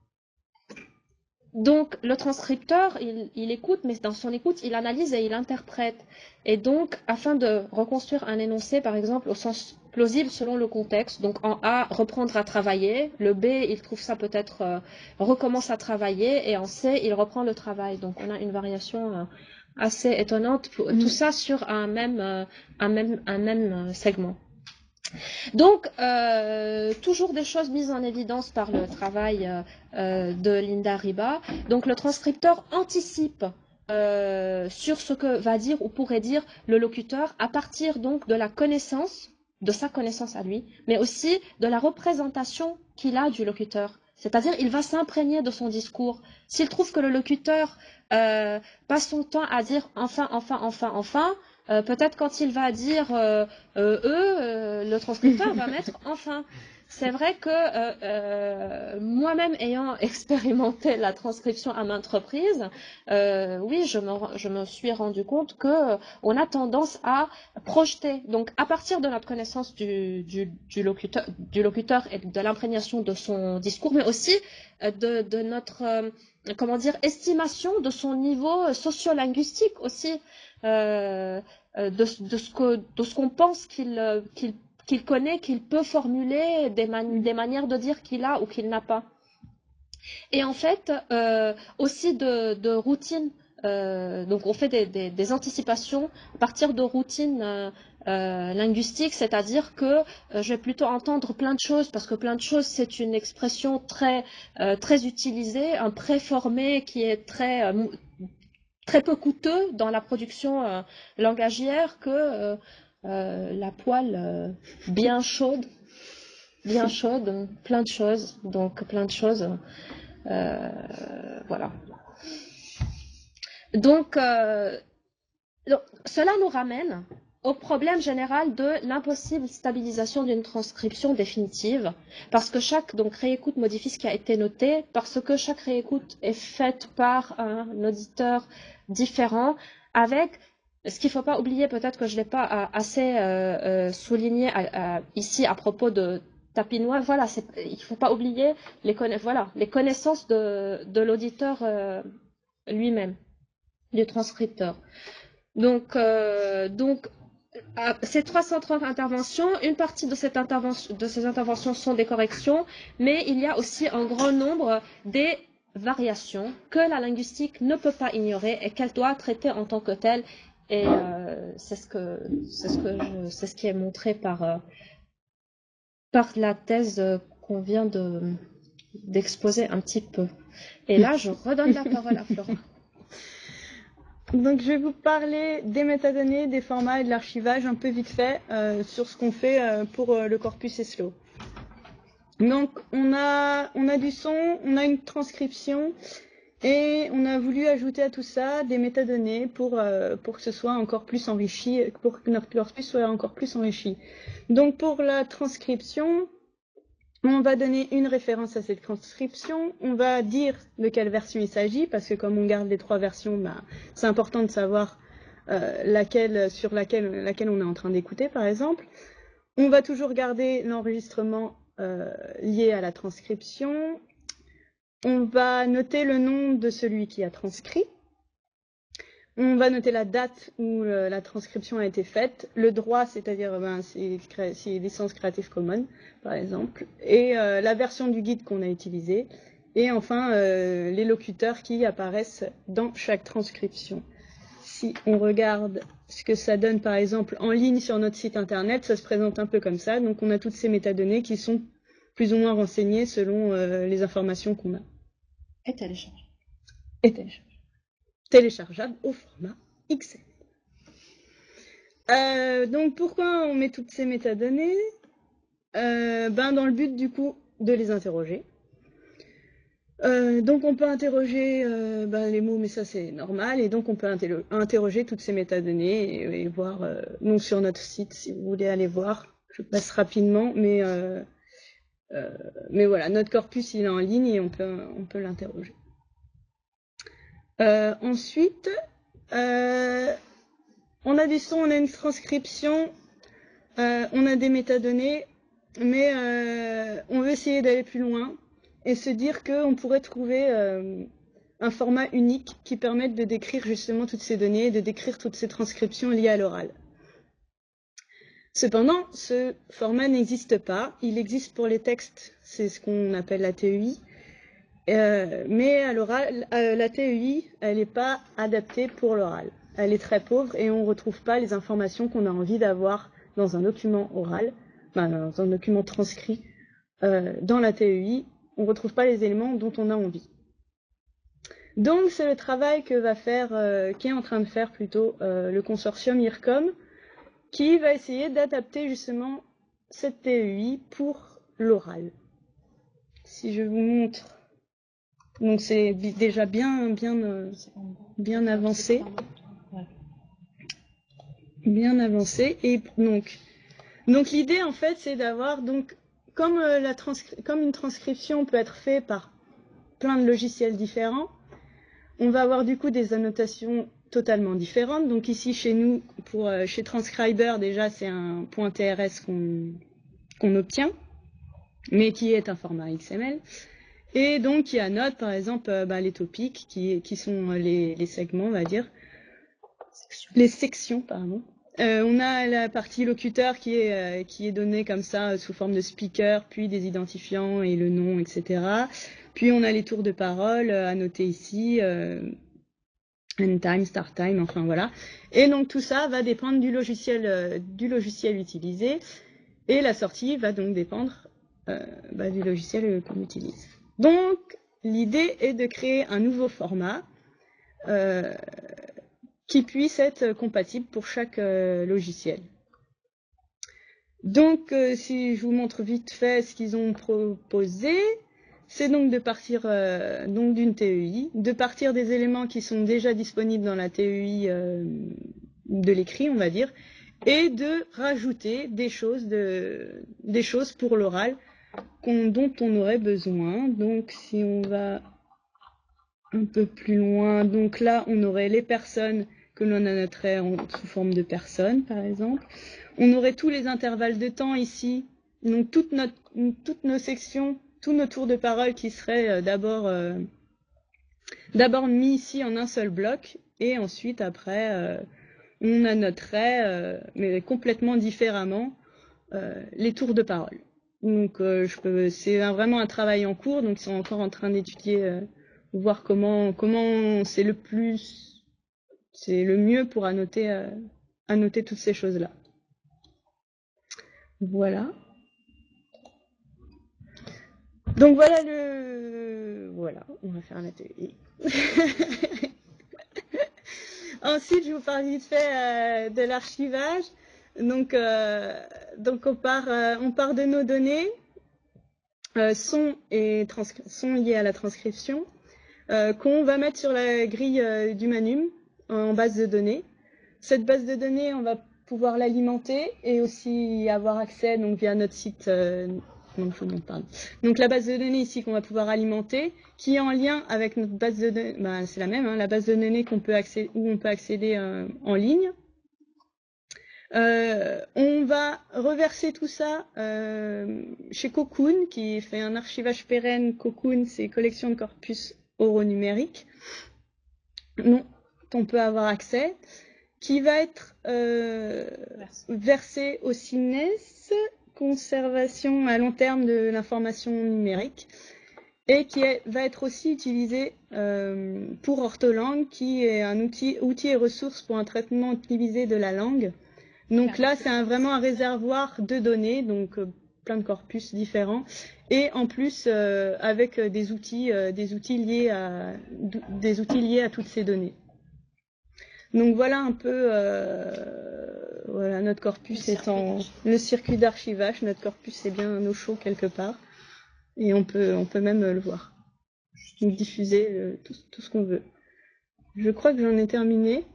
Donc, le transcripteur, il, il écoute, mais dans son écoute, il analyse et il interprète. Et donc, afin de reconstruire un énoncé, par exemple, au sens plausible selon le contexte, donc en A, reprendre à travailler, le B, il trouve ça peut-être, euh, recommence à travailler, et en C, il reprend le travail. Donc, on a une variation euh, assez étonnante, pour, mmh. tout ça sur un même, euh, un même, un même euh, segment. Donc, euh, toujours des choses mises en évidence par le travail euh, de Linda Riba. Donc, le transcripteur anticipe euh, sur ce que va dire ou pourrait dire le locuteur à partir donc de la connaissance, de sa connaissance à lui, mais aussi de la représentation qu'il a du locuteur. C'est-à-dire, il va s'imprégner de son discours. S'il trouve que le locuteur euh, passe son temps à dire enfin, enfin, enfin, enfin, Euh, peut-être quand il va dire euh, euh, eux, euh, le transcripteur va mettre enfin. c'est vrai que euh, euh, moi-même ayant expérimenté la transcription à maintes reprises, euh, oui, je me, je me suis rendu compte que on a tendance à projeter. Donc, à partir de notre connaissance du, du, du, locuteur, du locuteur et de l'imprégnation de son discours, mais aussi euh, de, de notre, euh, comment dire, estimation de son niveau sociolinguistique aussi, euh, de, de ce que, de ce qu'on pense qu'il qu'il qu'il connaît, qu'il peut formuler des, man des manières de dire qu'il a ou qu'il n'a pas. Et en fait, euh, aussi de, de routines. Euh, donc on fait des, des, des anticipations à partir de routines euh, euh, linguistiques, c'est-à-dire que euh, je vais plutôt entendre plein de choses, parce que plein de choses, c'est une expression très, euh, très utilisée, un préformé qui est très, euh, très peu coûteux dans la production euh, langagière que euh, euh, la poêle euh, bien chaude, bien chaude, plein de choses, donc plein de choses, euh, voilà. Donc, euh, donc, cela nous ramène au problème général de l'impossible stabilisation d'une transcription définitive, parce que chaque donc, réécoute modifie ce qui a été noté, parce que chaque réécoute est faite par un auditeur différent, avec ce qu'il ne faut pas oublier, peut-être que je ne l'ai pas assez euh, euh, souligné à, à, ici à propos de Tapinois, voilà, il ne faut pas oublier les, conna voilà, les connaissances de, de l'auditeur euh, lui-même, du transcripteur. Donc, euh, donc ces trois cent trente interventions, une partie de, cette intervention, de ces interventions sont des corrections, mais il y a aussi un grand nombre des variations que la linguistique ne peut pas ignorer et qu'elle doit traiter en tant que telle. Et euh, c'est ce que c'est ce que je, c'est ce qui est montré par euh, par la thèse qu'on vient de d'exposer un petit peu. Et là, je redonne la parole à Flora. Donc je vais vous parler des métadonnées, des formats et de l'archivage un peu vite fait euh, sur ce qu'on fait euh, pour euh, le corpus E S L O. Donc on a, on a du son, on a une transcription et on a voulu ajouter à tout ça des métadonnées pour, euh, pour que ce soit encore plus enrichi, pour que notre corpus soit encore plus enrichi. Donc pour la transcription, on va donner une référence à cette transcription, on va dire de quelle version il s'agit, parce que comme on garde les trois versions, bah, c'est important de savoir euh, laquelle, sur laquelle, laquelle on est en train d'écouter, par exemple. On va toujours garder l'enregistrement euh, lié à la transcription. On va noter le nom de celui qui a transcrit. On va noter la date où euh, la transcription a été faite, le droit, c'est-à-dire ben, c'est licence Creative Commons, par exemple, et euh, la version du guide qu'on a utilisé, et enfin euh, les locuteurs qui apparaissent dans chaque transcription. Si on regarde ce que ça donne, par exemple, en ligne sur notre site internet, ça se présente un peu comme ça. Donc on a toutes ces métadonnées qui sont plus ou moins renseignées selon euh, les informations qu'on a. Et télécharge. Et télécharge. Téléchargeable au format X L. Euh, donc pourquoi on met toutes ces métadonnées euh, ben dans le but du coup de les interroger. Euh, donc on peut interroger euh, ben, les mots, mais ça c'est normal, et donc on peut interroger toutes ces métadonnées et, et voir, euh, non sur notre site si vous voulez aller voir, je passe rapidement, mais, euh, euh, mais voilà, notre corpus il est en ligne et on peut, on peut l'interroger. Euh, ensuite, euh, on a du son, on a une transcription, euh, on a des métadonnées, mais euh, on veut essayer d'aller plus loin et se dire qu'on pourrait trouver euh, un format unique qui permette de décrire justement toutes ces données, de décrire toutes ces transcriptions liées à l'oral. Cependant, ce format n'existe pas. Il existe pour les textes, c'est ce qu'on appelle la T E I. Euh, mais à l'oral, euh, la T E I, elle n'est pas adaptée pour l'oral. Elle est très pauvre et on ne retrouve pas les informations qu'on a envie d'avoir dans un document oral, enfin, dans un document transcrit. Euh, dans la T E I, on ne retrouve pas les éléments dont on a envie. Donc c'est le travail que va faire, euh, qui est en train de faire plutôt euh, le consortium I R C O M, qui va essayer d'adapter justement cette T E I pour l'oral. Si je vous montre. Donc c'est déjà bien, bien, euh, bien avancé, bien avancé. Et donc, donc l'idée en fait, c'est d'avoir donc comme, euh, la comme une transcription peut être faite par plein de logiciels différents, on va avoir du coup des annotations totalement différentes. Donc ici, chez nous, pour, euh, chez Transcriber, déjà, c'est un .trs qu'on qu'on obtient, mais qui est un format X M L. Et donc, qui annote, par exemple, euh, bah, les topics, qui, qui sont les, les segments, on va dire. Les sections, pardon. Euh, on a la partie locuteur qui est, euh, qui est donnée comme ça, euh, sous forme de speaker, puis des identifiants et le nom, et cetera. Puis on a les tours de parole euh, annotés ici, euh, end time, start time, enfin voilà. Et donc tout ça va dépendre du logiciel, euh, du logiciel utilisé. Et la sortie va donc dépendre euh, bah, du logiciel qu'on utilise. Donc, l'idée est de créer un nouveau format euh, qui puisse être compatible pour chaque euh, logiciel. Donc, euh, si je vous montre vite fait ce qu'ils ont proposé, c'est donc de partir euh, donc d'une T E I, de partir des éléments qui sont déjà disponibles dans la T E I euh, de l'écrit, on va dire, et de rajouter des choses, de, des choses pour l'oral dont on aurait besoin. Donc, si on va un peu plus loin, donc là, on aurait les personnes que l'on annoterait en, sous forme de personnes, par exemple. On aurait tous les intervalles de temps ici, donc toute notre, toutes nos sections, tous nos tours de parole qui seraient euh, d'abord euh, d'abord mis ici en un seul bloc, et ensuite, après, euh, on annoterait, euh, mais complètement différemment, euh, les tours de parole. Donc, euh, je peux, c'est un, vraiment un travail en cours, donc ils sont encore en train d'étudier, euh, voir comment, comment c'est le plus, c'est le mieux pour annoter, euh, annoter toutes ces choses-là. Voilà. Donc voilà le, voilà, on va faire un atelier. Ensuite, je vous parle vite fait euh, de l'archivage. Donc, euh, donc on part, euh, on part de nos données, euh, son et sont liés à la transcription, euh, qu'on va mettre sur la grille euh, du Manum en base de données. Cette base de données, on va pouvoir l'alimenter et aussi y avoir accès donc via notre site. Euh, non, je vous montre, pardon. Donc la base de données ici qu'on va pouvoir alimenter, qui est en lien avec notre base de données, bah, c'est la même, hein, la base de données qu'on peut accéder, où on peut accéder euh, en ligne. Euh, on va reverser tout ça euh, chez Cocoon, qui fait un archivage pérenne. Cocoon, c'est collection de corpus oraux numériques, dont on peut avoir accès, qui va être euh, versé au C I N E S, conservation à long terme de l'information numérique, et qui est, va être aussi utilisé euh, pour Ortholangue, qui est un outil, outil et ressource pour un traitement optimisé de la langue. Donc là, c'est un, vraiment un réservoir de données, donc euh, plein de corpus différents, et en plus euh, avec des outils, euh, des outils liés à des outils liés à toutes ces données. Donc voilà un peu, euh, voilà, notre corpus étant le circuit d'archivage. Notre corpus est bien au chaud quelque part, et on peut, on peut même le voir. Donc diffuser euh, tout, tout ce qu'on veut. Je crois que j'en ai terminé.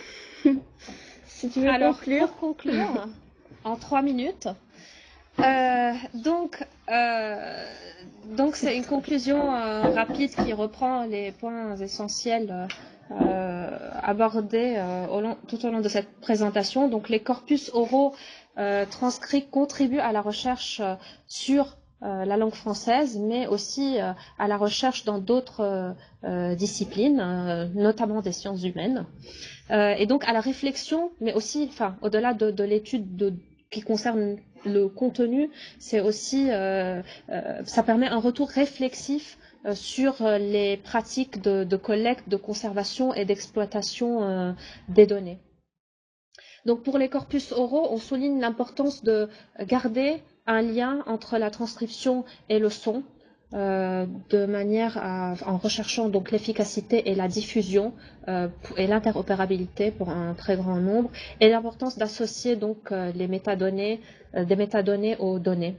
Si tu veux Alors, conclure. pour conclure, en trois minutes. Euh, donc, euh, donc c'est une conclusion euh, rapide qui reprend les points essentiels euh, abordés euh, au long, tout au long de cette présentation. Donc, les corpus oraux euh, transcrits contribuent à la recherche euh, sur euh, la langue française, mais aussi euh, à la recherche dans d'autres euh, euh, disciplines, euh, notamment des sciences humaines. Euh, et donc à la réflexion, mais aussi, enfin, au-delà de, de l'étude de, qui concerne le contenu, c'est aussi, euh, euh, ça permet un retour réflexif euh, sur les pratiques de, de collecte, de conservation et d'exploitation euh, des données. Donc pour les corpus oraux, on souligne l'importance de garder un lien entre la transcription et le son, Euh, de manière à, en recherchant donc l'efficacité et la diffusion euh, et l'interopérabilité pour un très grand nombre, et l'importance d'associer donc euh, les métadonnées, euh, des métadonnées aux données.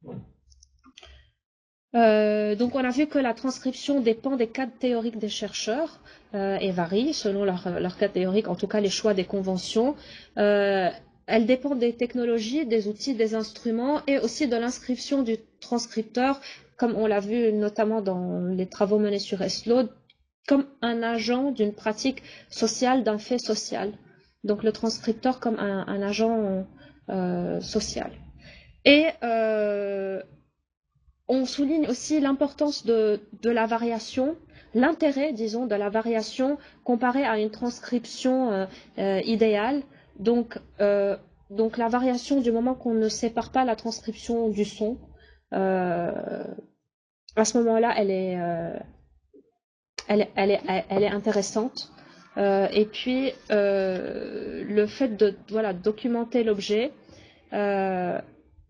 Euh, donc on a vu que la transcription dépend des cadres théoriques des chercheurs euh, et varie selon leur, leur cadre théorique, en tout cas les choix des conventions. Euh, Elle dépend des technologies, des outils, des instruments et aussi de l'inscription du transcripteur, comme on l'a vu notamment dans les travaux menés sur Eslo, comme un agent d'une pratique sociale, d'un fait social. Donc le transcripteur comme un, un agent euh, social. Et euh, on souligne aussi l'importance de, de la variation, l'intérêt, disons, de la variation comparée à une transcription euh, euh, idéale. Donc, euh, donc la variation du moment qu'on ne sépare pas la transcription du son, euh, à ce moment-là, elle est, euh, elle, elle, est, elle est intéressante. Euh, et puis, euh, le fait de voilà, documenter l'objet euh,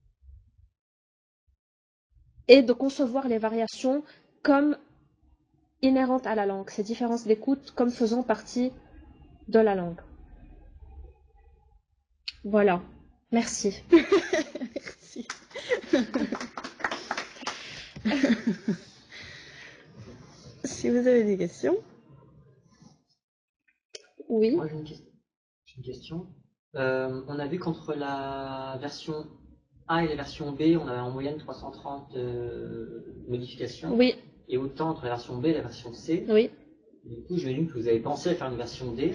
et de concevoir les variations comme inhérentes à la langue, ces différences d'écoute comme faisant partie de la langue. Voilà. Merci. Merci. Si vous avez des questions. Oui. Moi, j'ai une, question. une question. Euh, on a vu qu'entre la version A et la version B, on avait en moyenne trois cent trente euh, modifications. Oui. Et autant entre la version B et la version C. Oui. Du coup, j'imagine que vous avez pensé à faire une version D.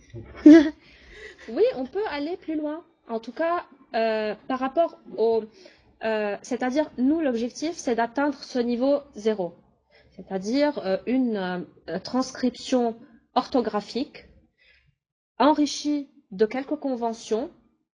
Oui, on peut aller plus loin. En tout cas, euh, par rapport au... Euh, c'est-à-dire, nous, l'objectif, c'est d'atteindre ce niveau zéro. C'est-à-dire euh, une euh, transcription orthographique enrichie de quelques conventions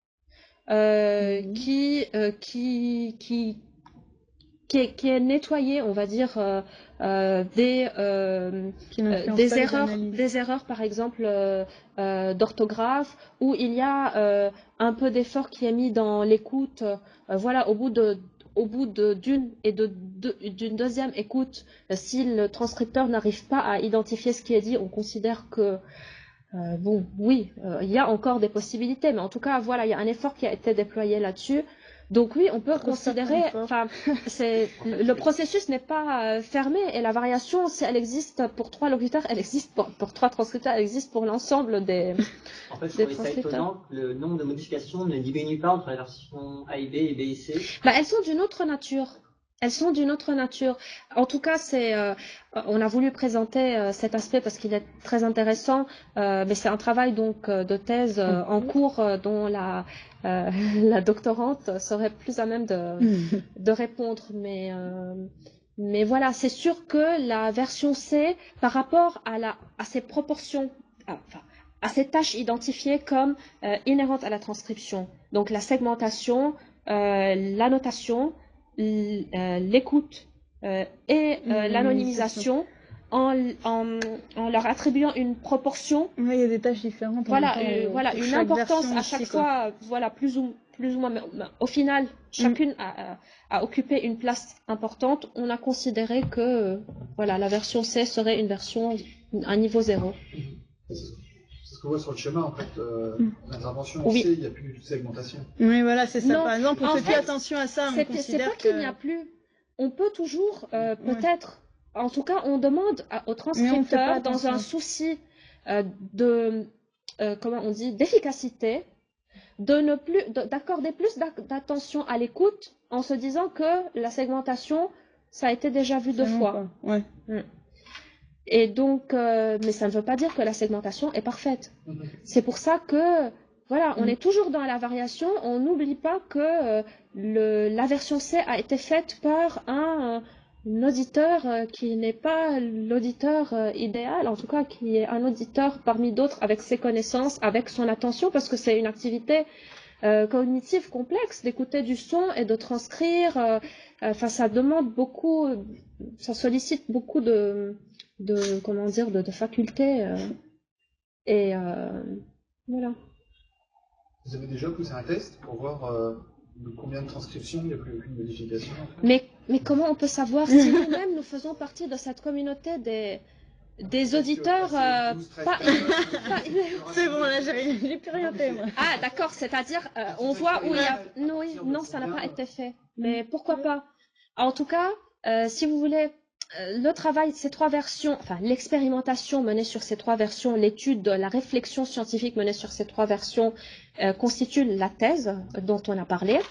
euh, mmh. qui, euh, qui, qui, qui, est, qui est nettoyée, on va dire, euh, euh, des, euh, euh, des, erreurs, des erreurs, par exemple, euh, euh, d'orthographe, où il y a euh, un peu d'effort qui est mis dans l'écoute. Euh, voilà, au bout de au bout d'une et de, de, d'une deuxième écoute, euh, si le transcripteur n'arrive pas à identifier ce qui est dit, on considère que Euh, bon, oui, euh, il y a encore des possibilités, mais en tout cas, voilà, il y a un effort qui a été déployé là-dessus. Donc oui, on peut considérer, enfin, c'est le processus n'est pas euh, fermé et la variation, si elle existe pour trois locuteurs, elle existe pour, pour trois transcripteurs, elle existe pour l'ensemble des. En fait, je trouvais ça étonnant que le nombre de modifications ne diminue pas entre la version A et B et B et C. Bah, elles sont d'une autre nature. Elles sont d'une autre nature. En tout cas, c'est, euh, on a voulu présenter euh, cet aspect parce qu'il est très intéressant. Euh, mais c'est un travail donc euh, de thèse euh, en cours euh, dont la, euh, la doctorante serait plus à même de, de répondre. Mais, euh, mais voilà, c'est sûr que la version C, par rapport à, la, à ses proportions, à, enfin, à ces tâches identifiées comme euh, inhérentes à la transcription, donc la segmentation, euh, la notation, l'écoute euh, et euh, l'anonymisation en, en, en leur attribuant une proportion. Oui, il y a des tâches différentes. Voilà, euh, voilà une importance à chaque aussi, fois, voilà, plus ou, plus ou moins. Mais, mais, au final, chacune mm. a, a, a occupé une place importante. On a considéré que euh, voilà, la version C serait une version à niveau zéro. Ce qu'on voit sur le schéma, en fait, euh, mm. l'intervention oui. C, il n'y a plus de segmentation. Oui, voilà, c'est ça. Non, par exemple, on en fait, fait plus attention à ça. C'est pas qu'il n'y a plus. On peut toujours, euh, peut-être, ouais. En tout cas, on demande à, au transcripteur, dans un souci euh, de, euh, comment on dit, d'efficacité, de ne plus, d'accorder plus d'attention à l'écoute, en se disant que la segmentation, ça a été déjà vu deux fois. Ouais. Mm. Et donc, euh, mais ça ne veut pas dire que la segmentation est parfaite. Mm-hmm. C'est pour ça que, voilà, on mm. est toujours dans la variation. On n'oublie pas que euh, le, la version C a été faite par un, un auditeur euh, qui n'est pas l'auditeur euh, idéal, en tout cas qui est un auditeur parmi d'autres avec ses connaissances, avec son attention, parce que c'est une activité euh, cognitive complexe d'écouter du son et de transcrire. Enfin, euh, ça demande beaucoup, ça sollicite beaucoup de de comment dire de, de facultés euh, et euh, voilà. Vous avez déjà poussé un test pour voir euh, de combien de transcriptions il n'y a plus aucune modification en fait. mais mais comment on peut savoir si nous-mêmes nous faisons partie de cette communauté des des auditeurs euh, pas, pas... C'est bon, là j'ai plus rien fait moi. Ah d'accord, c'est-à-dire euh, on voit où il y a non, non ça n'a pas été fait, mais pourquoi pas. En tout cas, euh, si vous voulez, le travail, ces trois versions, enfin l'expérimentation menée sur ces trois versions, l'étude, la réflexion scientifique menée sur ces trois versions euh, constitue la thèse dont on a parlé.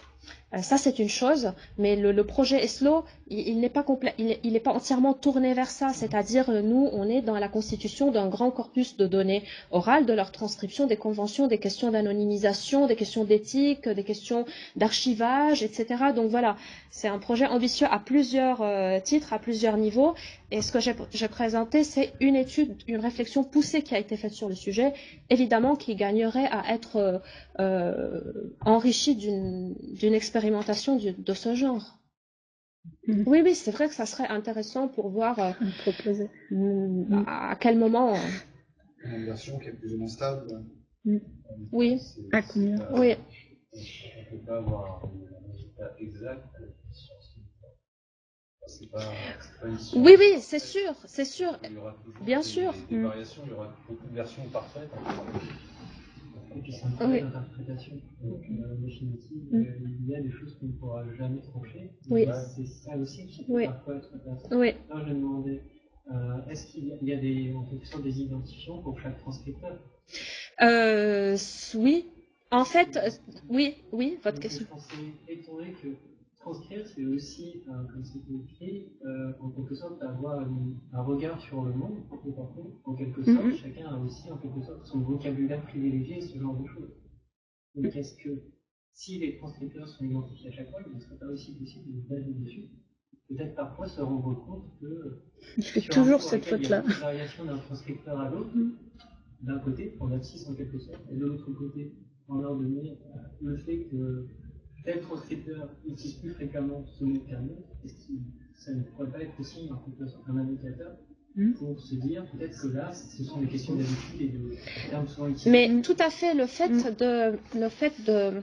Euh, ça, c'est une chose, mais le, le projet ESLO, il, il n'est pas complet, il, il n'est pas entièrement tourné vers ça. C'est-à-dire, euh, nous, on est dans la constitution d'un grand corpus de données orales, de leur transcription, des conventions, des questions d'anonymisation, des questions d'éthique, des questions d'archivage, et cetera. Donc voilà, c'est un projet ambitieux à plusieurs euh, titres, à plusieurs niveaux. Et ce que j'ai j'ai présenté, c'est une étude, une réflexion poussée qui a été faite sur le sujet, évidemment qui gagnerait à être euh, euh, enrichie d'une d'une expérimentation du- de ce genre. Mhm. Oui, oui, c'est vrai que ça serait intéressant pour voir euh, Proposer. mm, à, à quel moment. euh, Une version qui est plus ou moins stable. Mm. Oui, C'est- À combien? c'est, euh, oui, On ne peut pas avoir un résultat exact de la science. C'est pas, c'est pas une science. oui, oui, c'est sûr, c'est sûr. Il y aura toujours Bien des, sûr. des Mm. variations, il y aura beaucoup de versions parfaites. Et puis c'est un problème Oui. d'interprétation. Donc, euh, en définitive, Mm. euh, il y a des choses qu'on ne pourra jamais trancher. Oui. Et c'est ça aussi qui peut Oui. parfois être intéressant. Oui. Là, je me demandais, euh, est-ce qu'il y a, il y a des, en quelque sorte des identifiants pour chaque transcripteur? Euh, s- oui. En fait, euh, oui, oui, votre Donc, question. je pensais, étant donné que transcrire, c'est aussi, euh, comme c'était écrit, euh, en quelque sorte, avoir une- un regard sur le monde. Et par contre, en quelque sorte, Mhm. chacun a aussi, en quelque sorte, son vocabulaire privilégié, ce genre de choses. Donc, est-ce que, si les transcripteurs sont identifiés à chaque fois, il ne serait pas aussi possible de se baser dessus? Peut-être parfois se rendre compte que Il fait sur un toujours jour cette auquel il y a faute-là. beaucoup de variations d'un transcripteur à l'autre, Mm. d'un côté, pour l'abscisse en quelque sorte, et de l'autre côté, en leur donner euh, le fait que tel transcripteur utilise plus fréquemment ce mot qu'un autre, est-ce que ça ne pourrait pas être aussi en quelque sorte un indicateur Mm. pour se dire peut-être que là, ce sont des questions d'habitude et de termes souvent utilisés. Mais Mm. tout à fait, le fait Mm. de, le fait de,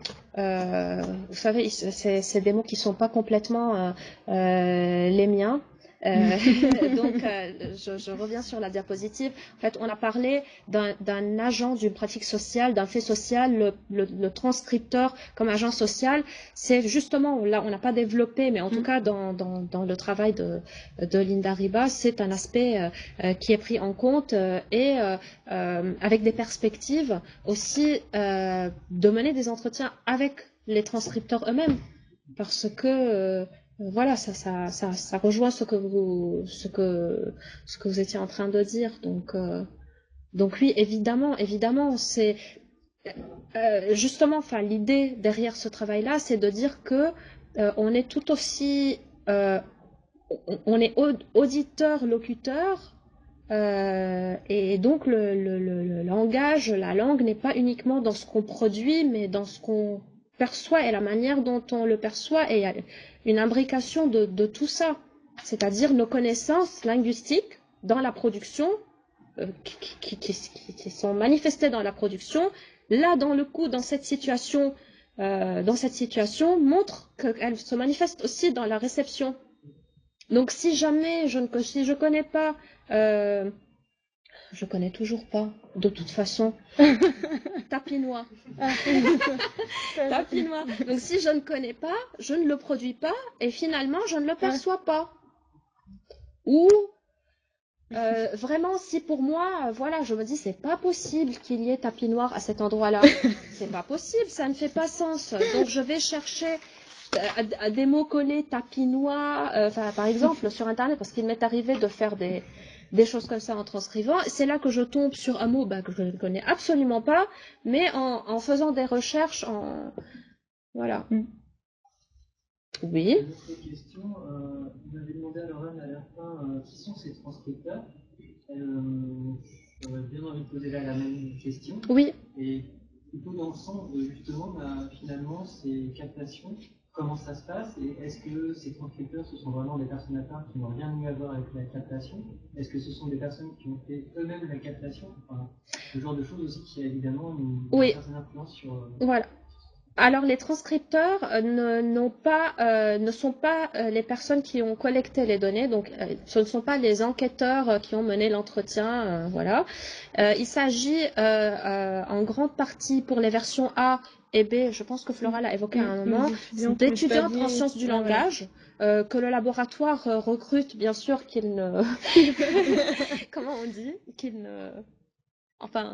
euh, vous savez, c'est c'est des mots qui sont pas complètement euh, euh, les miens. Euh, donc, euh, je, je reviens sur la diapositive. En fait, on a parlé d'un d'un agent d'une pratique sociale, d'un fait social, le, le, le transcripteur comme agent social. C'est justement, là, on n'a pas développé, mais en tout Mm. cas, dans, dans, dans le travail de, de Linda Riba, c'est un aspect euh, euh, qui est pris en compte euh, et euh, euh, avec des perspectives aussi euh, de mener des entretiens avec les transcripteurs eux-mêmes. Parce que euh, voilà, ça, ça, ça, ça rejoint ce que vous, ce que, ce que vous étiez en train de dire. Donc, euh, donc oui, évidemment, évidemment, c'est euh, justement, enfin, l'idée derrière ce travail-là, c'est de dire que euh, on est tout aussi, euh, on, on est au- auditeur, locuteur, euh, et donc le, le, le, le langage, la langue n'est pas uniquement dans ce qu'on produit, mais dans ce qu'on perçoit et la manière dont on le perçoit, et il y a une imbrication de, de tout ça, c'est-à-dire nos connaissances linguistiques dans la production, euh, qui, qui, qui, qui, qui sont manifestées dans la production, là dans le coup, dans cette situation, euh, dans cette situation, montrent qu'elles se manifestent aussi dans la réception. Donc si jamais je ne si je connais pas, euh, je connais toujours pas, de toute façon, tapinois. Tapinois. Donc si je ne connais pas, je ne le produis pas et finalement je ne le perçois pas. Ou euh, vraiment si pour moi, voilà, je me dis c'est pas possible qu'il y ait tapis noir à cet endroit-là. C'est pas possible, ça ne fait pas sens. Donc je vais chercher à, à des mots collés tapinois, euh, enfin par exemple sur internet, parce qu'il m'est arrivé de faire des des choses comme ça en transcrivant. C'est là que je tombe sur un mot bah, que je ne connais absolument pas, mais en, en faisant des recherches, en voilà. Mm. Oui. Une autre question, euh, vous avez demandé à Lorraine à la fin euh, qui sont ces transcripteurs. Euh, J'aurais bien envie de poser là la même question. Oui. Et plutôt dans le sens de justement, bah, finalement, ces captations, comment ça se passe et est-ce que ces transcripteurs, ce sont vraiment des personnes à part qui n'ont rien eu à voir avec la captation? Est-ce que ce sont des personnes qui ont fait eux-mêmes la captation? Enfin, ce genre de choses aussi qui a évidemment une, Oui. une certaine influence sur... Euh, Voilà. Alors les transcripteurs euh, ne, n'ont pas, euh, ne sont pas euh, les personnes qui ont collecté les données, donc euh, ce ne sont pas les enquêteurs euh, qui ont mené l'entretien, euh, voilà. Euh, il s'agit euh, euh, en grande partie pour les versions A et B, je pense que Flora l'a évoqué à un moment, d'étudiants en sciences du ouais, langage, euh, que le laboratoire euh, recrute, bien sûr qu'il ne... Comment on dit? Qu'il ne... Enfin...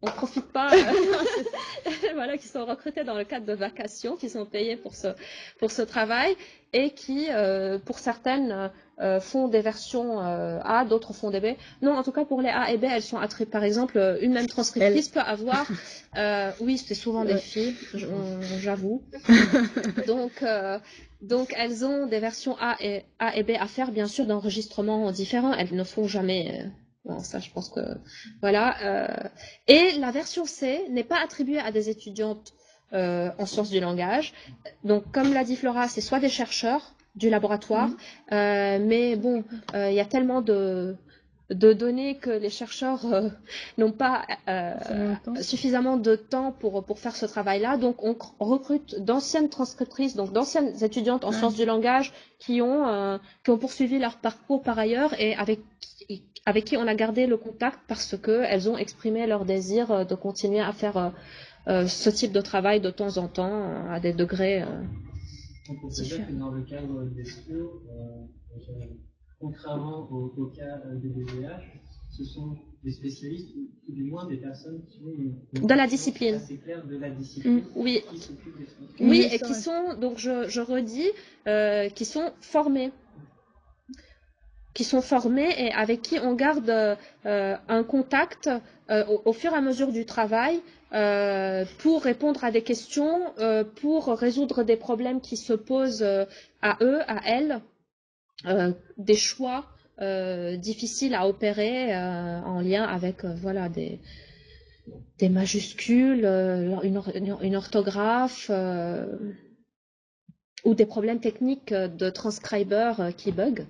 on profite pas, euh, voilà, qui sont recrutés dans le cadre de vacations, qui sont payés pour ce, pour ce travail et qui, euh, pour certaines, euh, font des versions euh, A, d'autres font des B. Non, en tout cas, pour les A et B, elles sont attribuées. Par exemple, une même transcriptrice peut avoir, euh, oui, c'est souvent des Ouais. filles, j'avoue. Donc, euh, donc, elles ont des versions A et, A et B à faire, bien sûr, d'enregistrements différents. Elles ne font jamais... Euh, bon, ça, je pense que... Voilà. Euh, et la version C n'est pas attribuée à des étudiantes euh, en sciences du langage. Donc, comme l'a dit Flora, c'est soit des chercheurs du laboratoire, mmh. euh, mais bon, il euh, y a tellement de... de données que les chercheurs euh, n'ont pas euh, suffisamment de temps pour, pour faire ce travail-là. Donc, on recrute d'anciennes transcriptrices, donc d'anciennes étudiantes en ouais. sciences du langage qui ont, euh, qui ont poursuivi leur parcours par ailleurs et avec, avec qui on a gardé le contact parce qu'elles ont exprimé leur désir de continuer à faire euh, ce type de travail de temps en temps à des degrés euh, donc, on peut dire que dans le cadre des S P O, euh, contrairement au, au cas des D V H, ce sont des spécialistes ou du moins des personnes qui ont une, une de la discipline. assez claire de la discipline. Mmh, oui. Qui s'occupent des spécialistes. Oui, et qui sont, donc je, je redis, euh, qui sont formés. Qui sont formés et avec qui on garde euh, un contact euh, au, au fur et à mesure du travail euh, pour répondre à des questions, euh, pour résoudre des problèmes qui se posent euh, à eux, à elles. Euh, des choix euh, difficiles à opérer euh, en lien avec euh, voilà des, des majuscules, euh, une, une, une orthographe euh, ou des problèmes techniques de transcribers euh, qui bug.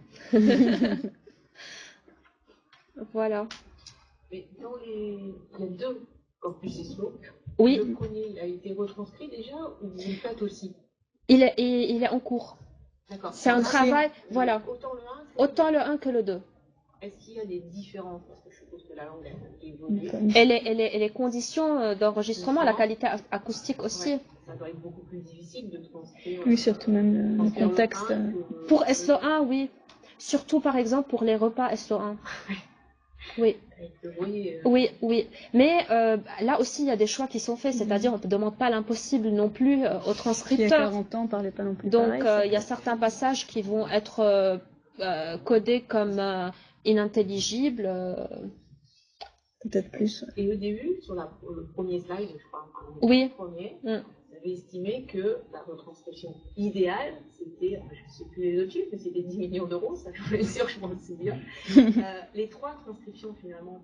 Voilà. Mais dans les, les deux corpus S O, oui. Le premier il a été retranscrit déjà ou vous le faites aussi? Il est, il, il est en cours. C'est un travail, voilà. Autant le un, autant le un que le deux. Est-ce qu'il y a des différences? Parce que je suppose que la langue a évolué. Et les, et les, et les conditions d'enregistrement, la qualité acoustique aussi. Ouais, ça doit être beaucoup plus difficile de transcrire. Oui, surtout même le contexte. Le que... Pour S O un, oui. Surtout par exemple pour les repas S O un. Oui. Oui, oui. Mais euh, là aussi, il y a des choix qui sont faits, c'est-à-dire on ne demande pas l'impossible non plus euh, aux transcripteurs. Qui a quarante ans, on parlait pas non plus. Donc, pareil, euh, il y a certains passages qui vont être euh, euh, codés comme euh, inintelligibles. Euh... Peut-être plus. Et au début, sur la, le premier slide, je crois, enfin, oui. le premier, mm. vous avez estimé que la retranscription idéale, c'était, je ne sais plus les autres chiffres, mais c'était dix millions d'euros, ça je suis sûr, je m'en souviens. euh, les trois transcriptions finalement,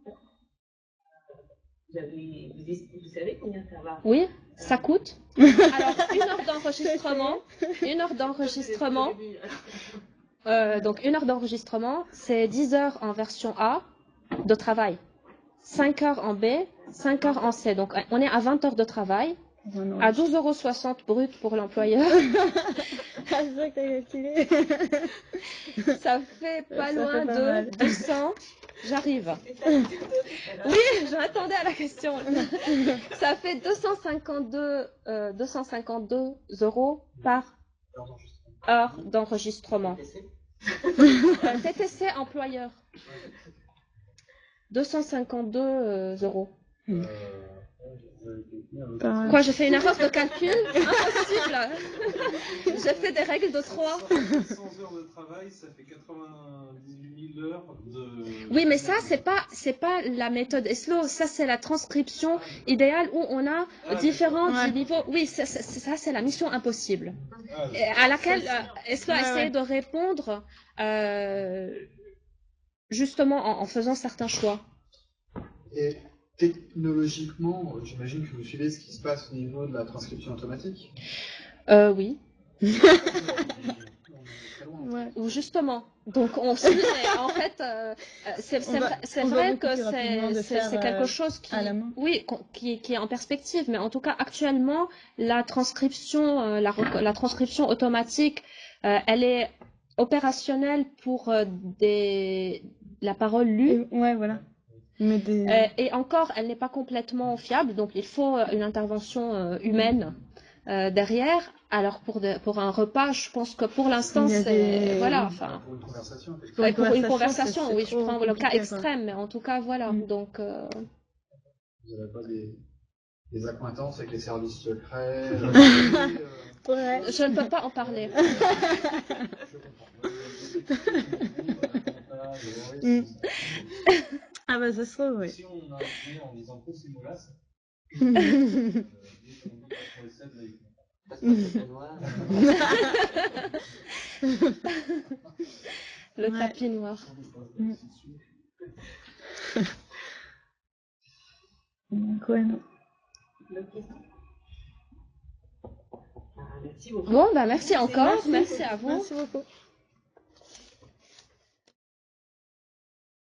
vous, avez, vous, vous savez combien ça va? Oui, ça coûte. Alors, une heure d'enregistrement, une heure d'enregistrement, euh, donc une heure d'enregistrement, c'est dix heures en version A de travail, cinq heures en B, cinq heures en C. Donc, on est à vingt heures de travail. À douze euros soixante brut pour l'employeur. Ah, c'est ça que t'as calculé. Ça fait pas ça loin fait pas de mal. deux cents. J'arrive. Oui, j'attendais à la question. Ça fait deux cent cinquante-deux, euh, deux cent cinquante-deux euros par heure d'enregistrement. euh, T T C employeur. deux cent cinquante-deux euros. Hmm. Quoi, j'ai fait une erreur de calcul? Impossible. J'ai fait des règles de trois. cent heures de travail, ça fait quatre-vingt-dix-huit mille heures de... Oui, mais ça, c'est pas, c'est pas la méthode E S L O. Ça, c'est la transcription idéale où on a ah, différents ouais. niveaux. Oui, ça, c'est la mission impossible. Ah, à laquelle euh, E S L O a essayé ouais, ouais. de répondre euh, justement en, en faisant certains choix. Et technologiquement, j'imagine que vous suivez ce qui se passe au niveau de la transcription automatique. Euh, oui. Ouais. Ou justement. Donc on suit, mais en fait, euh, c'est vrai que c'est quelque chose qui, oui, qui, qui est en perspective, mais en tout cas actuellement, la transcription, euh, la, la transcription automatique, euh, elle est opérationnelle pour euh, des, la parole lue. Et, ouais, voilà. Mais des... euh, et encore, elle n'est pas complètement fiable, donc il faut une intervention euh, humaine euh, derrière. Alors pour, de, pour un repas, je pense que pour l'instant, c'est des... voilà, enfin. Pour une conversation. Pour une conversation, pour une conversation oui, je prends le cas extrême, mais en tout cas, voilà. Mm. Donc. Euh... Vous n'avez pas des, des accointances avec les services secrets euh, euh, Ouais. Je ne peux pas en parler. Je comprends. Ah bah ça se trouve, oui. Si on a appris en disant que ces mots-là, ça euh, dès qu'on dit quatre vingt-sept, là, il Parce que c'était noir. Le Ouais. tapis noir. Mm. Donc ouais, non. Merci beaucoup. Bon, bah merci encore. Merci à vous. Merci beaucoup.